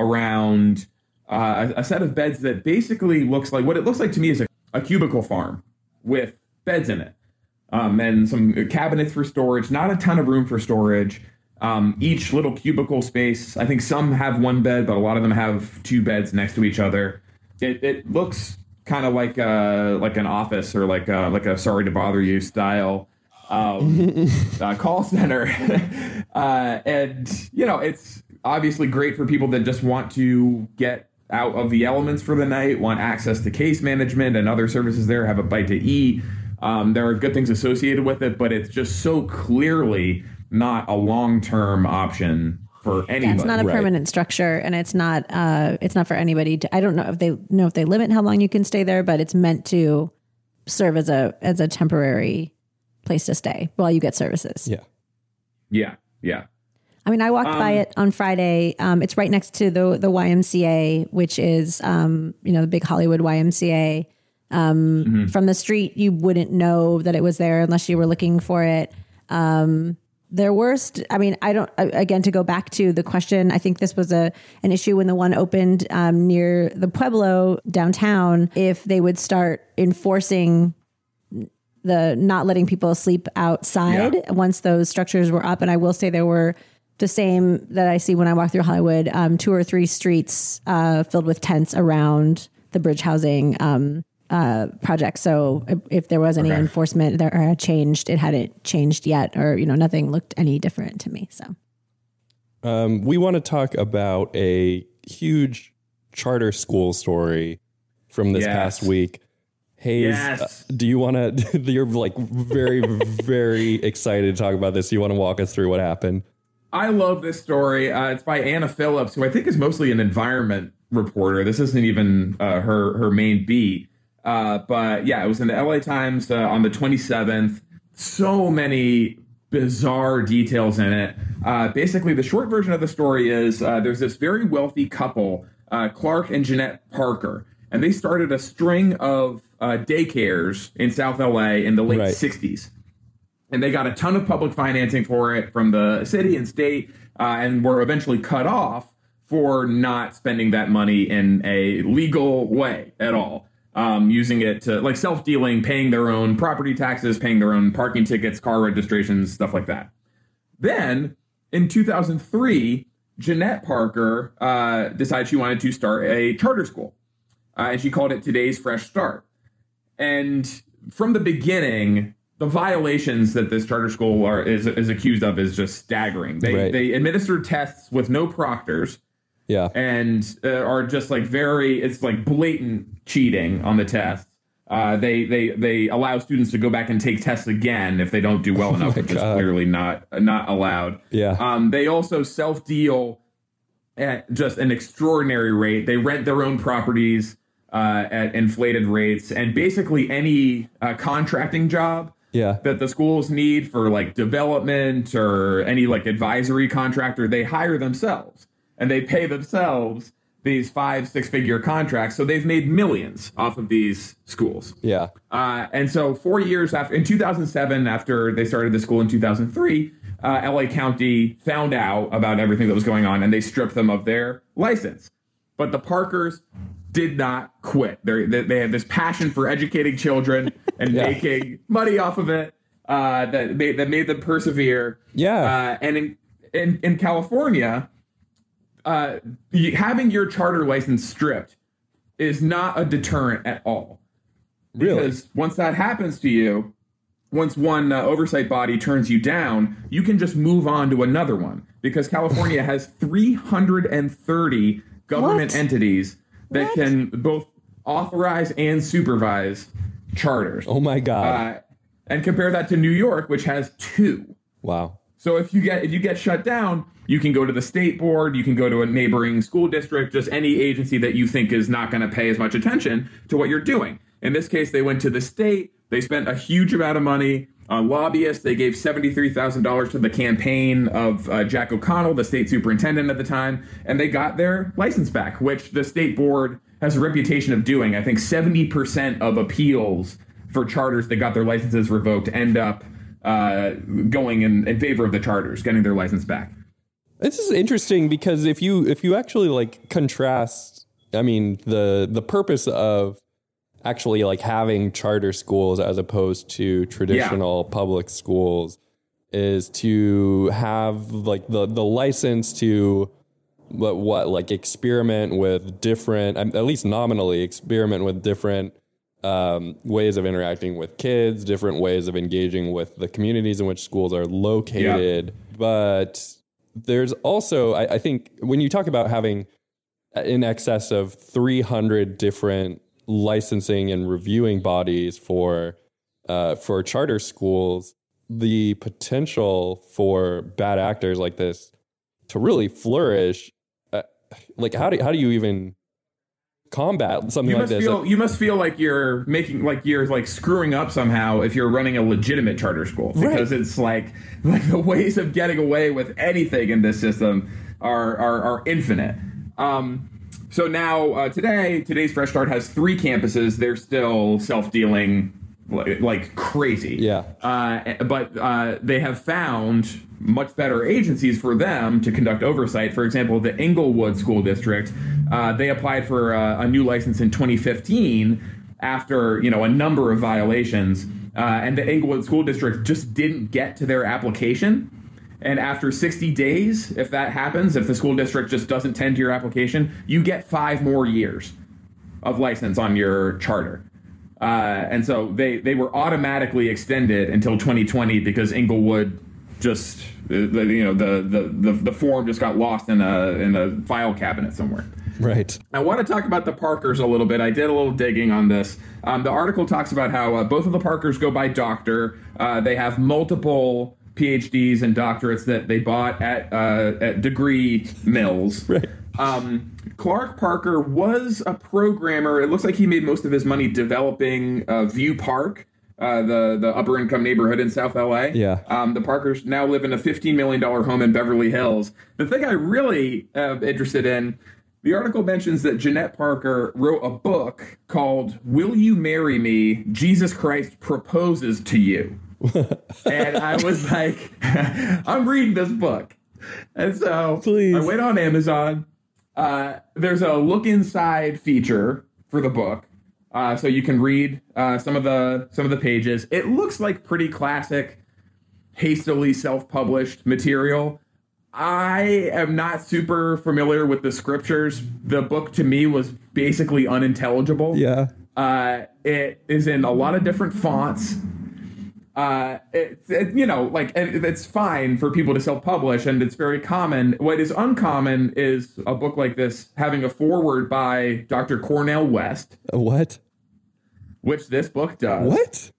around uh, a, a set of beds that basically looks like, what it looks like to me is a, a cubicle farm with beds in it. Um, and some cabinets for storage, not a ton of room for storage. Um, each little cubicle space, I think some have one bed, but a lot of them have two beds next to each other. It, it looks kind of like a, like an office or like a, like a sorry to bother you style um, uh, call center. uh, and, you know, it's obviously great for people that just want to get out of the elements for the night, want access to case management and other services there, have a bite to eat. Um, there are good things associated with it, but it's just so clearly not a long-term option for anybody. Yeah, it's not a Right. permanent structure, and it's not uh, it's not for anybody. To, I don't know if they know if they limit how long you can stay there, but it's meant to serve as a as a temporary place to stay while you get services. yeah. Yeah, yeah. I mean, I walked Um, by it on Friday. Um, it's right next to the the Y M C A, which is um, you know the big Hollywood Y M C A. Um, Mm-hmm. From the street, you wouldn't know that it was there unless you were looking for it. Um, there were, st- I mean, I don't. Again, to go back to the question, I think this was a an issue when the one opened um, near the Pueblo downtown. If they would start enforcing the not letting people sleep outside Yeah. once those structures were up, and I will say there were the same that I see when I walk through Hollywood, um, two or three streets uh, filled with tents around the bridge housing um, uh, project. So if, if there was any Okay. enforcement there uh, changed, it hadn't changed yet, or you know nothing looked any different to me. So Um, we want to talk about a huge charter school story from this Yes. past week. Hayes, Yes. uh, do you want to? You're like very, very excited to talk about this. You want to walk us through what happened? I love this story. Uh, it's by Anna Phillips, who I think is mostly an environment reporter. This isn't even uh, her her main beat. Uh, but yeah, it was in the L A Times uh, on the twenty-seventh. So many bizarre details in it. Uh, basically, the short version of the story is uh, there's this very wealthy couple, uh, Clark and Jeanette Parker, and they started a string of uh, daycares in South L A in the late Right. sixties. And they got a ton of public financing for it from the city and state, uh, and were eventually cut off for not spending that money in a legal way at all. Um, using it to like self-dealing, paying their own property taxes, paying their own parking tickets, car registrations, stuff like that. Then in two thousand three, Jeanette Parker uh, decided she wanted to start a charter school, uh, and she called it Today's Fresh Start. And from the beginning, the violations that this charter school are, is, is accused of is just staggering. They Right. they administer tests with no proctors Yeah. and uh, are just like very, it's like blatant cheating on the tests. Uh, they they they allow students to go back and take tests again if they don't do well Oh enough, my which is God. clearly not not allowed. Yeah. Um, they also self deal at just an extraordinary rate. They rent their own properties uh, at inflated rates, and basically any uh, contracting job Yeah. that the schools need for like development or any like advisory contractor, they hire themselves and they pay themselves these five, six figure contracts. So they've made millions off of these schools. Yeah. Uh, and so four years after, in two thousand seven, after they started the school in two thousand three, uh, L A County found out about everything that was going on and they stripped them of their license. But the Parkers did not quit. They're, they they have this passion for educating children and Yeah. making money off of it uh, that made, that made them persevere. Yeah. Uh, and in, in, in California, uh, y- having your charter license stripped is not a deterrent at all. Really? Because once that happens to you, once one uh, oversight body turns you down, you can just move on to another one. Because California has three hundred thirty government What? entities that What? can both authorize and supervise charters. Oh my God. Uh, and compare that to New York, which has two. Wow. So if you get if you get shut down, you can go to the state board, you can go to a neighboring school district, just any agency that you think is not going to pay as much attention to what you're doing. In this case, they went to the state. They spent a huge amount of money on lobbyists. They gave seventy-three thousand dollars to the campaign of uh, Jack O'Connell, the state superintendent at the time, and they got their license back, which the state board has a reputation of doing. I think seventy percent of appeals for charters that got their licenses revoked end up uh, going in, in favor of the charters, getting their license back. This is interesting because if you if you actually like contrast, I mean, the the purpose of actually like having charter schools as opposed to traditional public schools is to have like the the license to what what like experiment with different, at least nominally experiment with different um, ways of interacting with kids, different ways of engaging with the communities in which schools are located. But there's also, I, I think, when you talk about having in excess of three hundred different licensing and reviewing bodies for uh, for charter schools, the potential for bad actors like this to really flourish, uh, like how do how do you even combat something You like must this? feel you must feel like you're making like you're like screwing up somehow if you're running a legitimate charter school, because Right. it's like like the ways of getting away with anything in this system are are, are infinite. Um, so now uh, today today's Fresh Start has three campuses. They're still self-dealing like, like crazy. Yeah. Uh, but uh, they have found much better agencies for them to conduct oversight. For example, the Inglewood School District, uh, they applied for uh, a new license in twenty fifteen after, you know, a number of violations. Uh, and the Inglewood School District just didn't get to their application. And after sixty days, if that happens, if the school district just doesn't tend to your application, you get five more years of license on your charter. Uh, and so they, they were automatically extended until twenty twenty because Inglewood just, the, you know, the, the, the, the form just got lost in a, in a file cabinet somewhere. Right. I want to talk about the Parkers a little bit. I did a little digging on this. Um, the article talks about how uh, both of the Parkers go by doctor. Uh, they have multiple P H Ds and doctorates that they bought at uh, at degree mills. Right. Um, Clark Parker was a programmer. It looks like he made most of his money developing uh, View Park, uh, the the upper income neighborhood in South L A. Yeah. Um, the Parkers now live in a fifteen million dollars home in Beverly Hills. The thing I really am interested in, the article mentions that Jeanette Parker wrote a book called Will You Marry Me? Jesus Christ Proposes to You. And I was like, I'm reading this book. And so Please. I went on Amazon. Uh, there's a look inside feature for the book. Uh, so you can read uh, some of the some of the pages. It looks like pretty classic, hastily self-published material. I am not super familiar with the scriptures. The book to me was basically unintelligible. Yeah. Uh, it is in a lot of different fonts. Uh, it, it, you know, like, and it's fine for people to self-publish, and it's very common. What is uncommon is a book like this having a foreword by Doctor Cornel West. What? which this book does. What?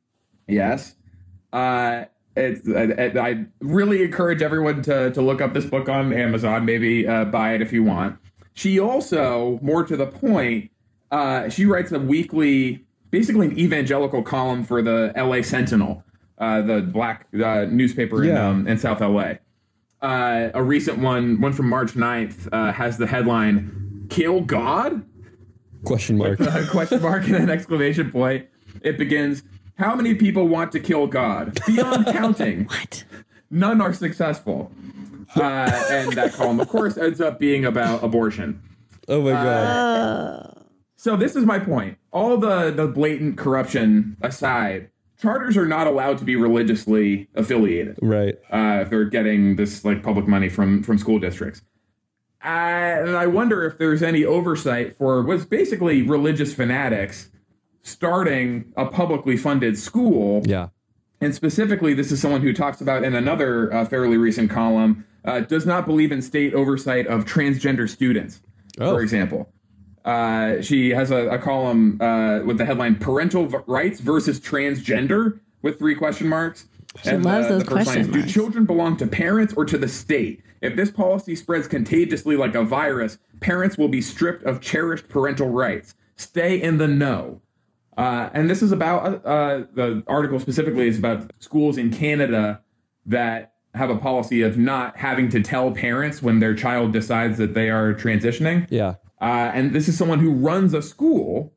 Yes. Uh, it's, I, I really encourage everyone to, to look up this book on Amazon, maybe uh, buy it if you want. She also, more to the point, uh, she writes a weekly, basically an evangelical column for the L A Sentinel, uh, the black uh, newspaper in, Yeah. um, in South L A. Uh, a recent one, one from March ninth, uh, has the headline, "Kill God?" Question mark. A question mark and an exclamation point. It begins, "How many people want to kill God? Beyond counting. What? None are successful." Uh, and that column, of course, ends up being about abortion. Oh my God. Uh, So this is my point. All the, the blatant corruption aside, charters are not allowed to be religiously affiliated Right. uh, if they're getting this like public money from, from school districts. Uh, and I wonder if there's any oversight for what's basically religious fanatics starting a publicly funded school. Yeah. And specifically, this is someone who talks about in another uh, fairly recent column, uh, does not believe in state oversight of transgender students, Oh. for example. Uh, she has a, a column uh, with the headline "Parental v- Rights versus Transgender" with three question marks. She loves those the first line is, question "Do marks. children belong to parents or to the state? If this policy spreads contagiously like a virus, parents will be stripped of cherished parental rights. Stay in the know." Uh, and this is about, uh, the article specifically is about schools in Canada that have a policy of not having to tell parents when their child decides that they are transitioning. Yeah. Uh, and this is someone who runs a school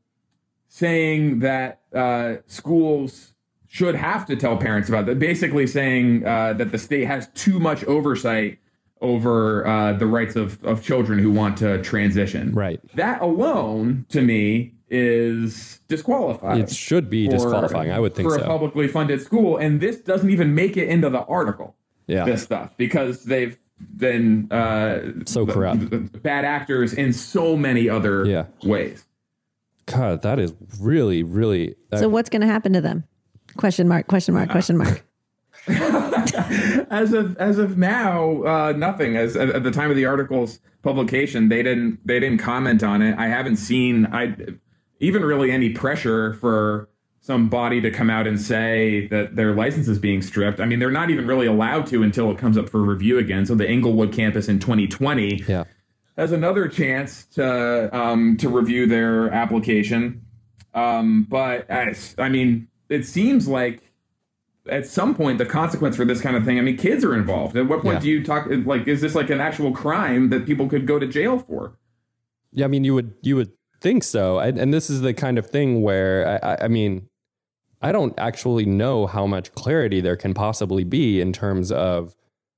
saying that uh, schools should have to tell parents about that, basically saying uh, that the state has too much oversight over uh, the rights of, of children who want to transition. Right. That alone, to me, is disqualifying. It should be for- disqualifying. I would think for so. a publicly funded school. And this doesn't even make it into the article. Yeah. This stuff, because they've been uh, So corrupt. bad actors in so many other Yeah. ways. God, that is really, really. Uh, so what's going to happen to them? Question mark, question mark, question mark. As of as of now, uh, nothing. As at, at the time of the article's publication, they didn't they didn't comment on it. I haven't seen I even really any pressure for some body to come out and say that their license is being stripped. I mean, they're not even really allowed to until it comes up for review again. So the Inglewood campus in twenty twenty yeah. has another chance to um, to review their application. Um, but I, I mean, it seems like at some point the consequence for this kind of thing. I mean, kids are involved. At what point Yeah. do you talk? Like, is this like an actual crime that people could go to jail for? Yeah. I mean, you would, you would think so. And, and this is the kind of thing where, I, I, I mean, I don't actually know how much clarity there can possibly be in terms of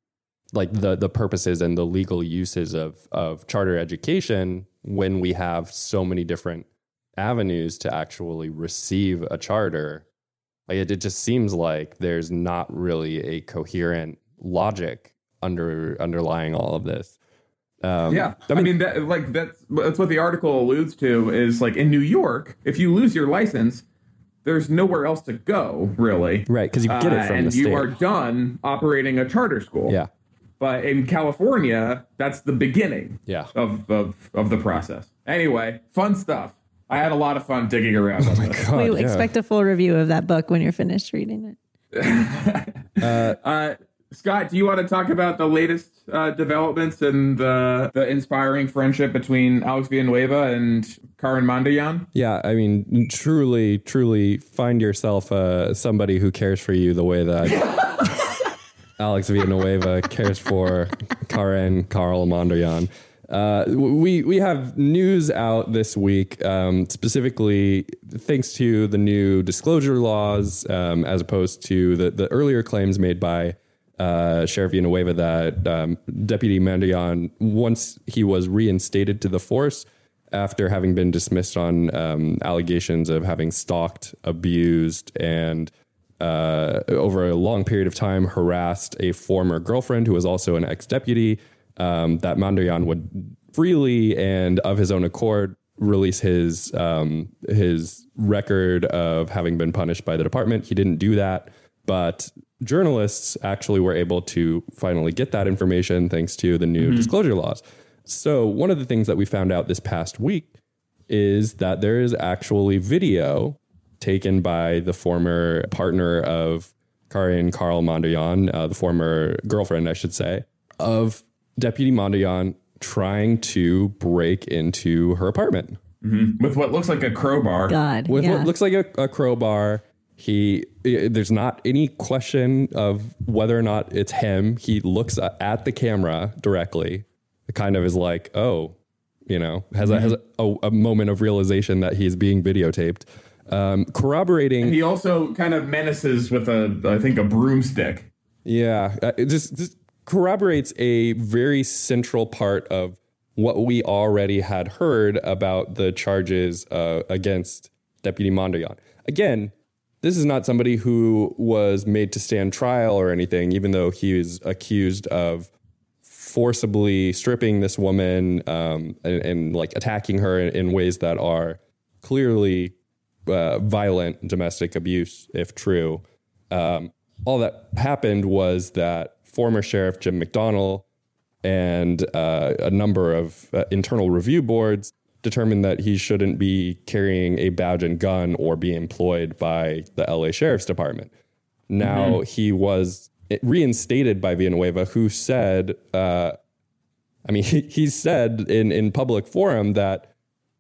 like the, the purposes and the legal uses of, of charter education when we have so many different avenues to actually receive a charter. Like it, it just seems like there's not really a coherent logic under underlying all of this. Um, Yeah, I mean, that, like that's that's what the article alludes to is like in New York, if you lose your license, there's nowhere else to go really, right, because you get it from Uh, and the you state. are done operating a charter school. Yeah, But in California, that's the beginning yeah. of, of, of the process. Anyway, fun stuff. I had a lot of fun digging around on this. God, we yeah. expect a full review of that book when you're finished reading it. Uh, Scott, do you want to talk about the latest uh, developments and the, the inspiring friendship between Alex Villanueva and Karen Mandayan? Yeah, I mean, truly, truly find yourself uh, somebody who cares for you the way that Alex Villanueva cares for Karen Carl Mondoyan. Uh, we we have news out this week, um, specifically thanks to the new disclosure laws, um, as opposed to the, the earlier claims made by uh, Sheriff Villanueva that um, Deputy Mandayan, once he was reinstated to the force after having been dismissed on um, allegations of having stalked, abused, and uh, over a long period of time harassed a former girlfriend who was also an ex-deputy, um, that Mandayan would freely and of his own accord release his um, his record of having been punished by the department. He didn't do that, but journalists actually were able to finally get that information thanks to the new mm-hmm. disclosure laws. So one of the things that we found out this past week is that there is actually video taken by the former partner of Karin Karl Mondoyan, uh, the former girlfriend, I should say, of Deputy Mondoyan trying to break into her apartment. Mm-hmm. With what looks like a crowbar. God. With yeah. what looks like a, a crowbar. He, there's not any question of whether or not it's him. He looks at the camera directly. It kind of is like, oh, you know, has, mm-hmm. a, has a, a moment of realization that he's being videotaped. Um, corroborating. And he also kind of menaces with a, I think, a broomstick. Yeah, uh, it just, just corroborates a very central part of what we already had heard about the charges uh, against Deputy Mondoyan. Again, this is not somebody who was made to stand trial or anything, even though he was accused of forcibly stripping this woman um, and, and like attacking her in, in ways that are clearly uh, violent domestic abuse, if true. Um, all that happened was that former Sheriff Jim McDonnell and uh, a number of uh, internal review boards determined that he shouldn't be carrying a badge and gun or be employed by the L A Sheriff's Department. Now, mm-hmm. he was reinstated by Villanueva, who said, uh, I mean, he, he said in, in public forum that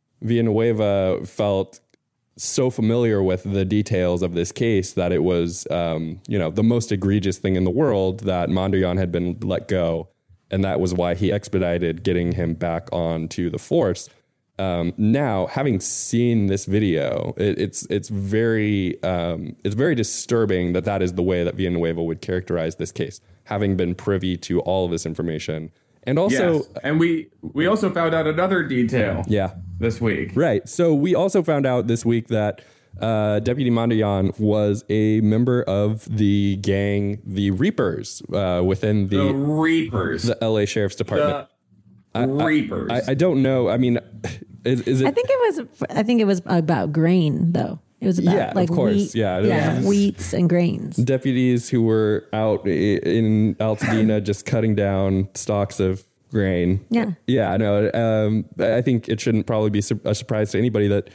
Villanueva felt so familiar with the details of this case that it was, um, you know, the most egregious thing in the world that Mondoyan had been let go. And that was why he expedited getting him back onto the force. Um, now, having seen this video, it, it's it's very um, it's very disturbing that that is the way that Villanueva would characterize this case, having been privy to all of this information. And also, yes. and we we also found out another detail. Yeah, this week, right? So we also found out this week that uh, Deputy Mondoyan was a member of the gang, the Reapers, uh, within the, the Reapers, the L A Sheriff's Department. The I, Reapers. I, I don't know. I mean, is, is it? I think it was. I think it was about grain, though. It was about yeah, like of course, wheat, yeah, yeah, was, wheats and grains. Deputies who were out in Altadena just cutting down stalks of grain. Yeah, yeah. No, um, I think it shouldn't probably be a surprise to anybody that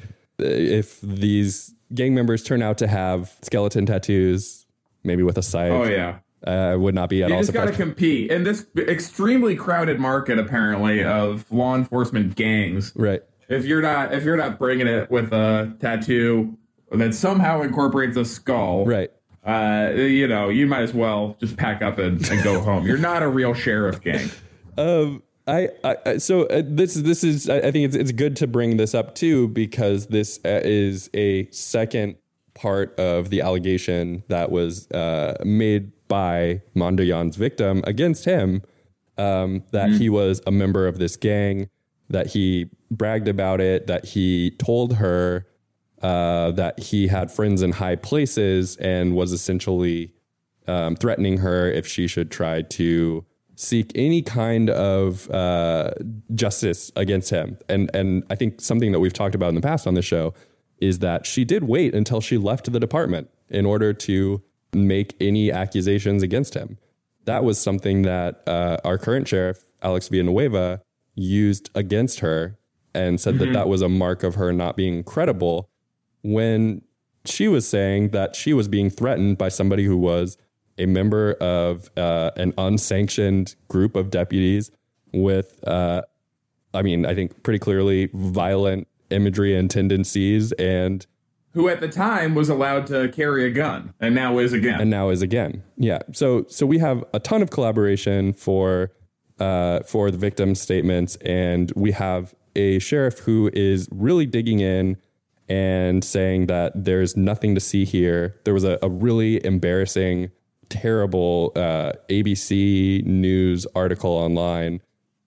if these gang members turn out to have skeleton tattoos, maybe with a scythe. Oh yeah. Uh, would not be at you all just got to compete in this extremely crowded market, apparently, of law enforcement gangs. Right. If you're not, if you're not bringing it with a tattoo that somehow incorporates a skull, right? Uh, you know, you might as well just pack up and, and go home. You're not a real sheriff gang. Um, I, I so uh, this this is I think it's it's good to bring this up too, because this uh, is a second part of the allegation that was uh, made by Mondoyan's victim against him, um, that mm. he was a member of this gang, that he bragged about it, that he told her uh, that he had friends in high places and was essentially um, threatening her if she should try to seek any kind of uh, justice against him. And and I think something that we've talked about in the past on this show is that she did wait until she left the department in order to make any accusations against him. That was something that uh, our current sheriff, Alex Villanueva, used against her and said mm-hmm. that that was a mark of her not being credible, when she was saying that she was being threatened by somebody who was a member of uh, an unsanctioned group of deputies with, uh, I mean, I think pretty clearly violent imagery and tendencies, and who at the time was allowed to carry a gun and now is again. And now is again. Yeah. So so we have a ton of collaboration for uh, for the victim's statements, and we have a sheriff who is really digging in and saying that there's nothing to see here. There was a, a really embarrassing, terrible uh, A B C News article online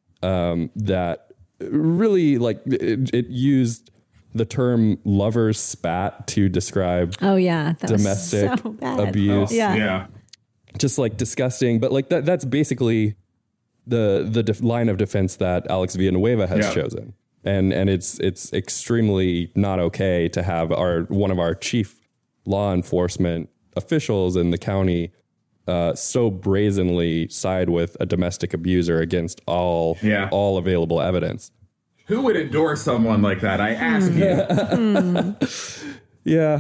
um, that really like it, it used the term "lovers spat" to describe oh yeah that domestic was so bad. abuse. Oh, yeah. yeah, just like disgusting. But like that that's basically the the def- line of defense that Alex Villanueva has yeah. chosen, and and it's it's extremely not okay to have our one of our chief law enforcement officials in the county uh, so brazenly side with a domestic abuser against all yeah. all available evidence. Who would endorse someone like that? I ask you. yeah.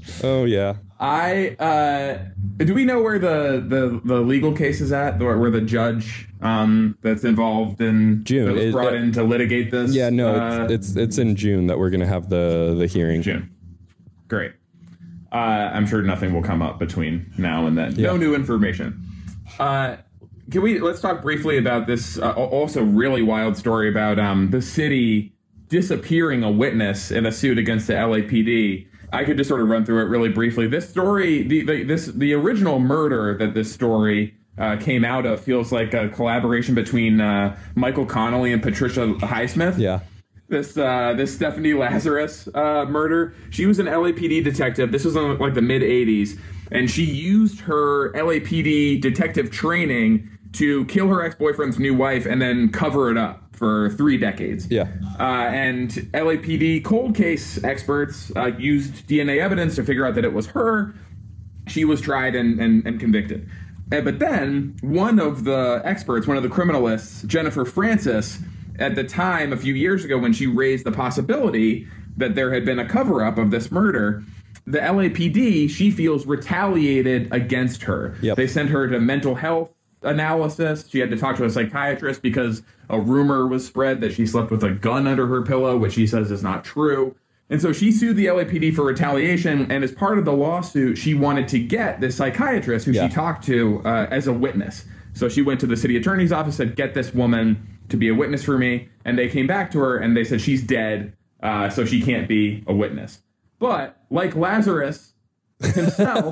Oh yeah. I uh, do we know where the, the, the legal case is at? Where, where the judge um, that's involved in June that was is, brought uh, in to litigate this? Yeah, no, uh, it's, it's it's in June that we're gonna have the the hearing. June. Great. Uh, I'm sure nothing will come up between now and then. Yeah. No new information. Uh, can we let's talk briefly about this uh, also really wild story about um, the city disappearing a witness in a suit against the L A P D. I could just sort of run through it really briefly. This story, the, the this the original murder that this story uh, came out of feels like a collaboration between uh, Michael Connolly and Patricia Highsmith. Yeah. This uh, this Stephanie Lazarus uh, murder. She was an L A P D detective. This was in like the mid eighties, and she used her L A P D detective training to kill her ex-boyfriend's new wife and then cover it up for three decades. Yeah. Uh, and L A P D cold case experts uh, used D N A evidence to figure out that it was her. She was tried and, and, and convicted. Uh, but then one of the experts, one of the criminalists, Jennifer Francis, at the time, a few years ago, when she raised the possibility that there had been a cover-up of this murder, the L A P D, she feels, retaliated against her. Yep. They sent her to mental health analysis. She had to talk to a psychiatrist because a rumor was spread that she slept with a gun under her pillow, which she says is not true. And so she sued the L A P D for retaliation, and as part of the lawsuit, she wanted to get this psychiatrist who Yeah. she talked to uh, as a witness. So she went to the city attorney's office, said, get this woman to be a witness for me, and they came back to her and they said she's dead, uh, so she can't be a witness. But like Lazarus himself,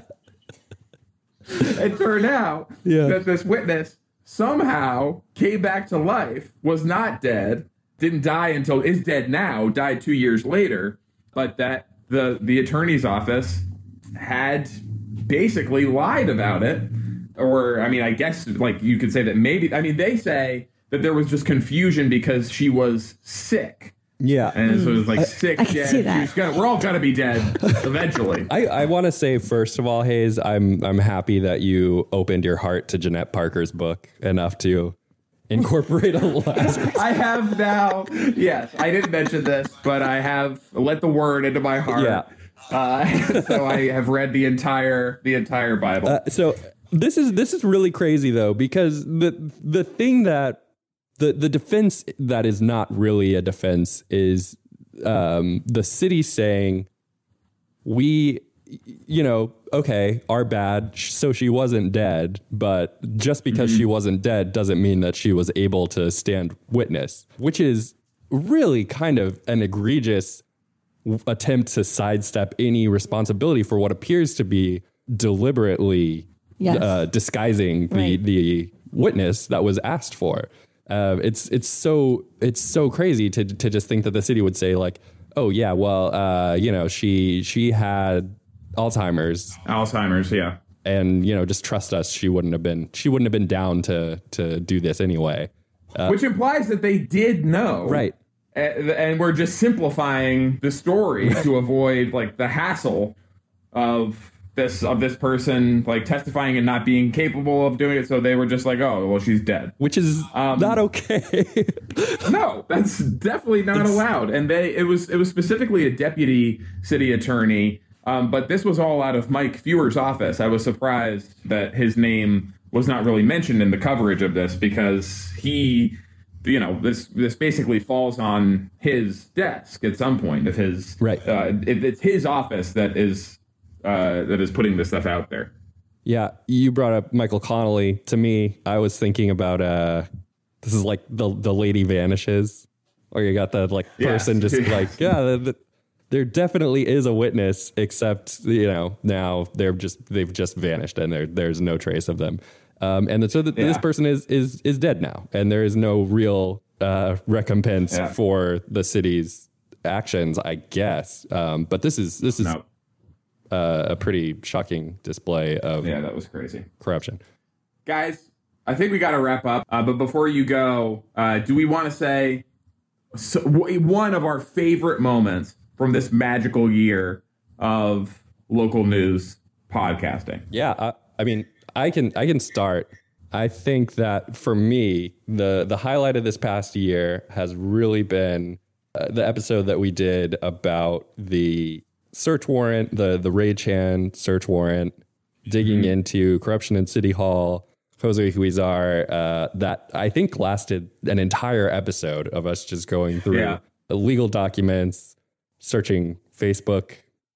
it turned out Yeah. that this witness somehow came back to life, was not dead, didn't die until is dead now, died two years later, but that the the attorney's office had basically lied about it. Or, I mean, I guess, like, you could say that maybe, I mean, they say that there was just confusion because she was sick. Yeah. And so it was like sick, I can dead. see that. She's gonna, we're all gonna be dead eventually. I, I want to say, first of all, Hayes, I'm I'm happy that you opened your heart to Jeanette Parker's book enough to incorporate a Lazarus. I have now, yes, I didn't mention this, but I have let the word into my heart. Yeah. Uh, so I have read the entire the entire Bible. Uh, so this is this is really crazy though, because the the thing that the the defense that is not really a defense is um, the city saying we, you know, okay, our bad. So she wasn't dead, but just because Mm-hmm. she wasn't dead doesn't mean that she was able to stand witness, which is really kind of an egregious attempt to sidestep any responsibility for what appears to be deliberately Yes. uh, disguising the Right. the witness that was asked for. Uh, it's it's so it's so crazy to to just think that the city would say like, oh yeah, well, uh, you know, she she had Alzheimer's, Alzheimer's, yeah. and you know, just trust us, she wouldn't have been she wouldn't have been down to to do this anyway. Which implies that they did know. Right. And, and we're just simplifying the story to avoid like the hassle of this of this person like testifying and not being capable of doing it. So they were just like, oh, well, she's dead. Which is Um, not okay. No, that's definitely not allowed. And they it was it was specifically a deputy city attorney. Um, but this was all out of Mike Fewer's office. I was surprised that his name was not really mentioned in the coverage of this because he, you know, this this basically falls on his desk at some point of his Right. Uh, it, it's his office that is uh, that is putting this stuff out there. Yeah, you brought up Michael Connolly. To me, I was thinking about uh, this is like the the lady vanishes, or you got the like Yes. person just like yeah, the, the, there definitely is a witness, except you know now they're just they've just vanished and there there's no trace of them, um, and so the, Yeah. this person is is is dead now, and there is no real uh, recompense Yeah. for the city's actions, I guess. Um, but this is this is No. uh, a pretty shocking display of Yeah, that was crazy. corruption. Guys, I think we got to wrap up. Uh, but before you go, uh, do we want to say so, w- one of our favorite moments from this magical year of local news podcasting? Yeah, I, I mean, I can I can start. I think that for me, the the highlight of this past year has really been uh, the episode that we did about the search warrant, the the Ray Chan search warrant, digging mm-hmm. into corruption in City Hall, Jose Huizar, uh, that I think lasted an entire episode of us just going through yeah. legal documents, searching Facebook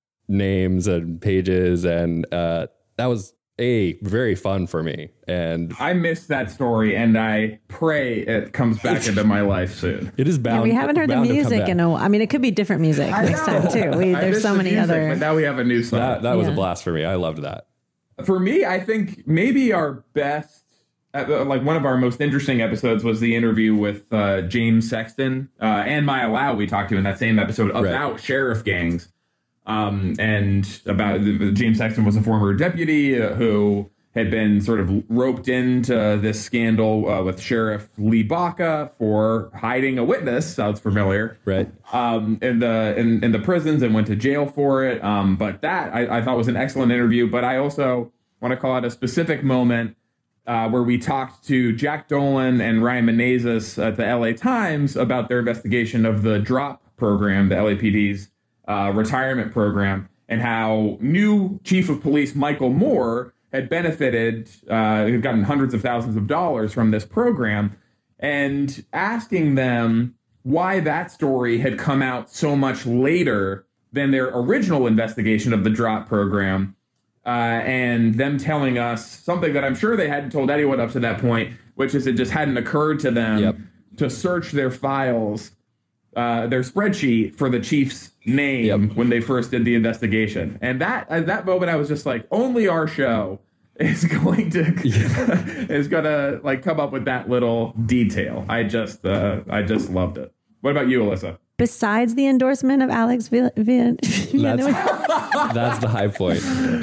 names and pages, and uh, that was a very fun for me. And I missed that story, and I pray it comes back into my life soon. It is bound. Yeah, we haven't heard the music in a. I mean, it could be different music I next know. time too. We, there's so the many music, other. But now we have a new song. That, that was Yeah. a blast for me. I loved that. For me, I think maybe our best, uh, like one of our most interesting episodes was the interview with uh, James Sexton uh, and Maya Lau we talked to in that same episode about Right. sheriff gangs. Um, and about James Sexton was a former deputy uh, who had been sort of roped into this scandal uh, with Sheriff Lee Baca for hiding a witness. Sounds familiar. Right. Um, in the in, in the prisons and went to jail for it. Um, but that I, I thought was an excellent interview. But I also want to call out a specific moment uh, where we talked to Jack Dolan and Ryan Menezes at the L A Times about their investigation of the DROP program, the L A P D's uh, retirement program, and how new Chief of Police Michael Moore had benefited, uh, had gotten hundreds of thousands of dollars from this program, and asking them why that story had come out so much later than their original investigation of the DROP program, uh, and them telling us something that I'm sure they hadn't told anyone up to that point, which is it just hadn't occurred to them Yep. to search their files, uh, their spreadsheet for the chief's name Yep. when they first did the investigation. And that at that moment, I was just like, only our show is going to is gonna like come up with that little detail. I just uh, I just loved it. What about you, Alyssa? Besides the endorsement of Alex Vill- Vill- That's, that's the high point.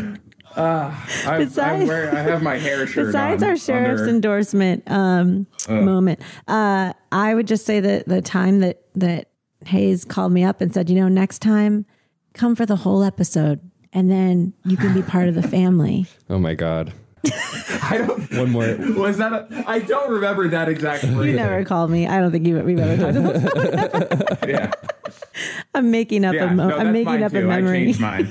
Uh, I, Besides- I'm wearing, I have my hair shirt Besides on our sheriff's under- endorsement um, moment, uh, I would just say that the time that that Hayes called me up and said, you know, next time, come for the whole episode, and then you can be part of the family. Oh my God. I don't, One more. was that a, I don't remember that exact phrase. You never called me. I don't think you we've ever talked about it. Yeah, I'm making up yeah. a mo- No, I'm that's making mine up a too. I memory. changed mine.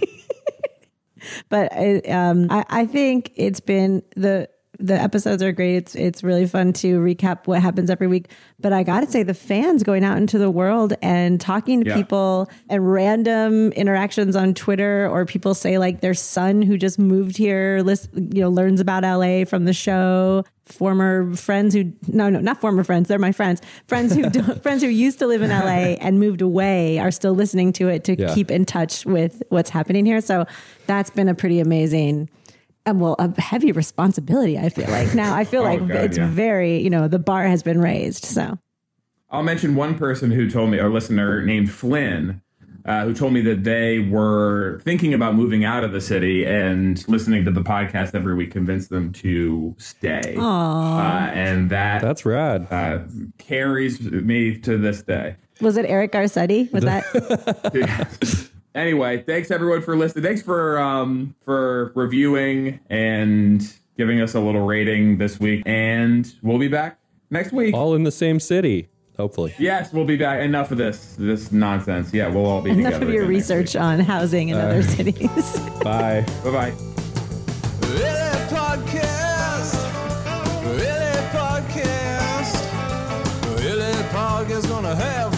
But I, um, I, I think it's been the the episodes are great. It's it's really fun to recap what happens every week. But I got to say, the fans going out into the world and talking to Yeah. people and random interactions on Twitter, or people say like their son who just moved here, list, you know, learns about L A from the show. Former friends who no no not former friends, they're my friends. Friends who don't, friends who used to live in L A and moved away are still listening to it to Yeah. keep in touch with what's happening here. So that's been a pretty amazing. Um, well, a heavy responsibility, I feel like. Now, I feel Oh, like God, it's yeah. very, you know, the bar has been raised. So, I'll mention one person who told me, a listener named Flynn, uh, who told me that they were thinking about moving out of the city, and listening to the podcast every week convinced them to stay. Uh, and that That's rad. uh, carries me to this day. was it Eric Garcetti? Was that? Anyway, thanks everyone for listening. Thanks for um, for reviewing and giving us a little rating this week. And we'll be back next week. All in the same city, hopefully. Yes, we'll be back. Enough of this this nonsense. Yeah, we'll all be Enough together of your again next research on housing in other cities. Bye. week. Bye-bye. Really podcast. Really podcast. Really podcast gonna have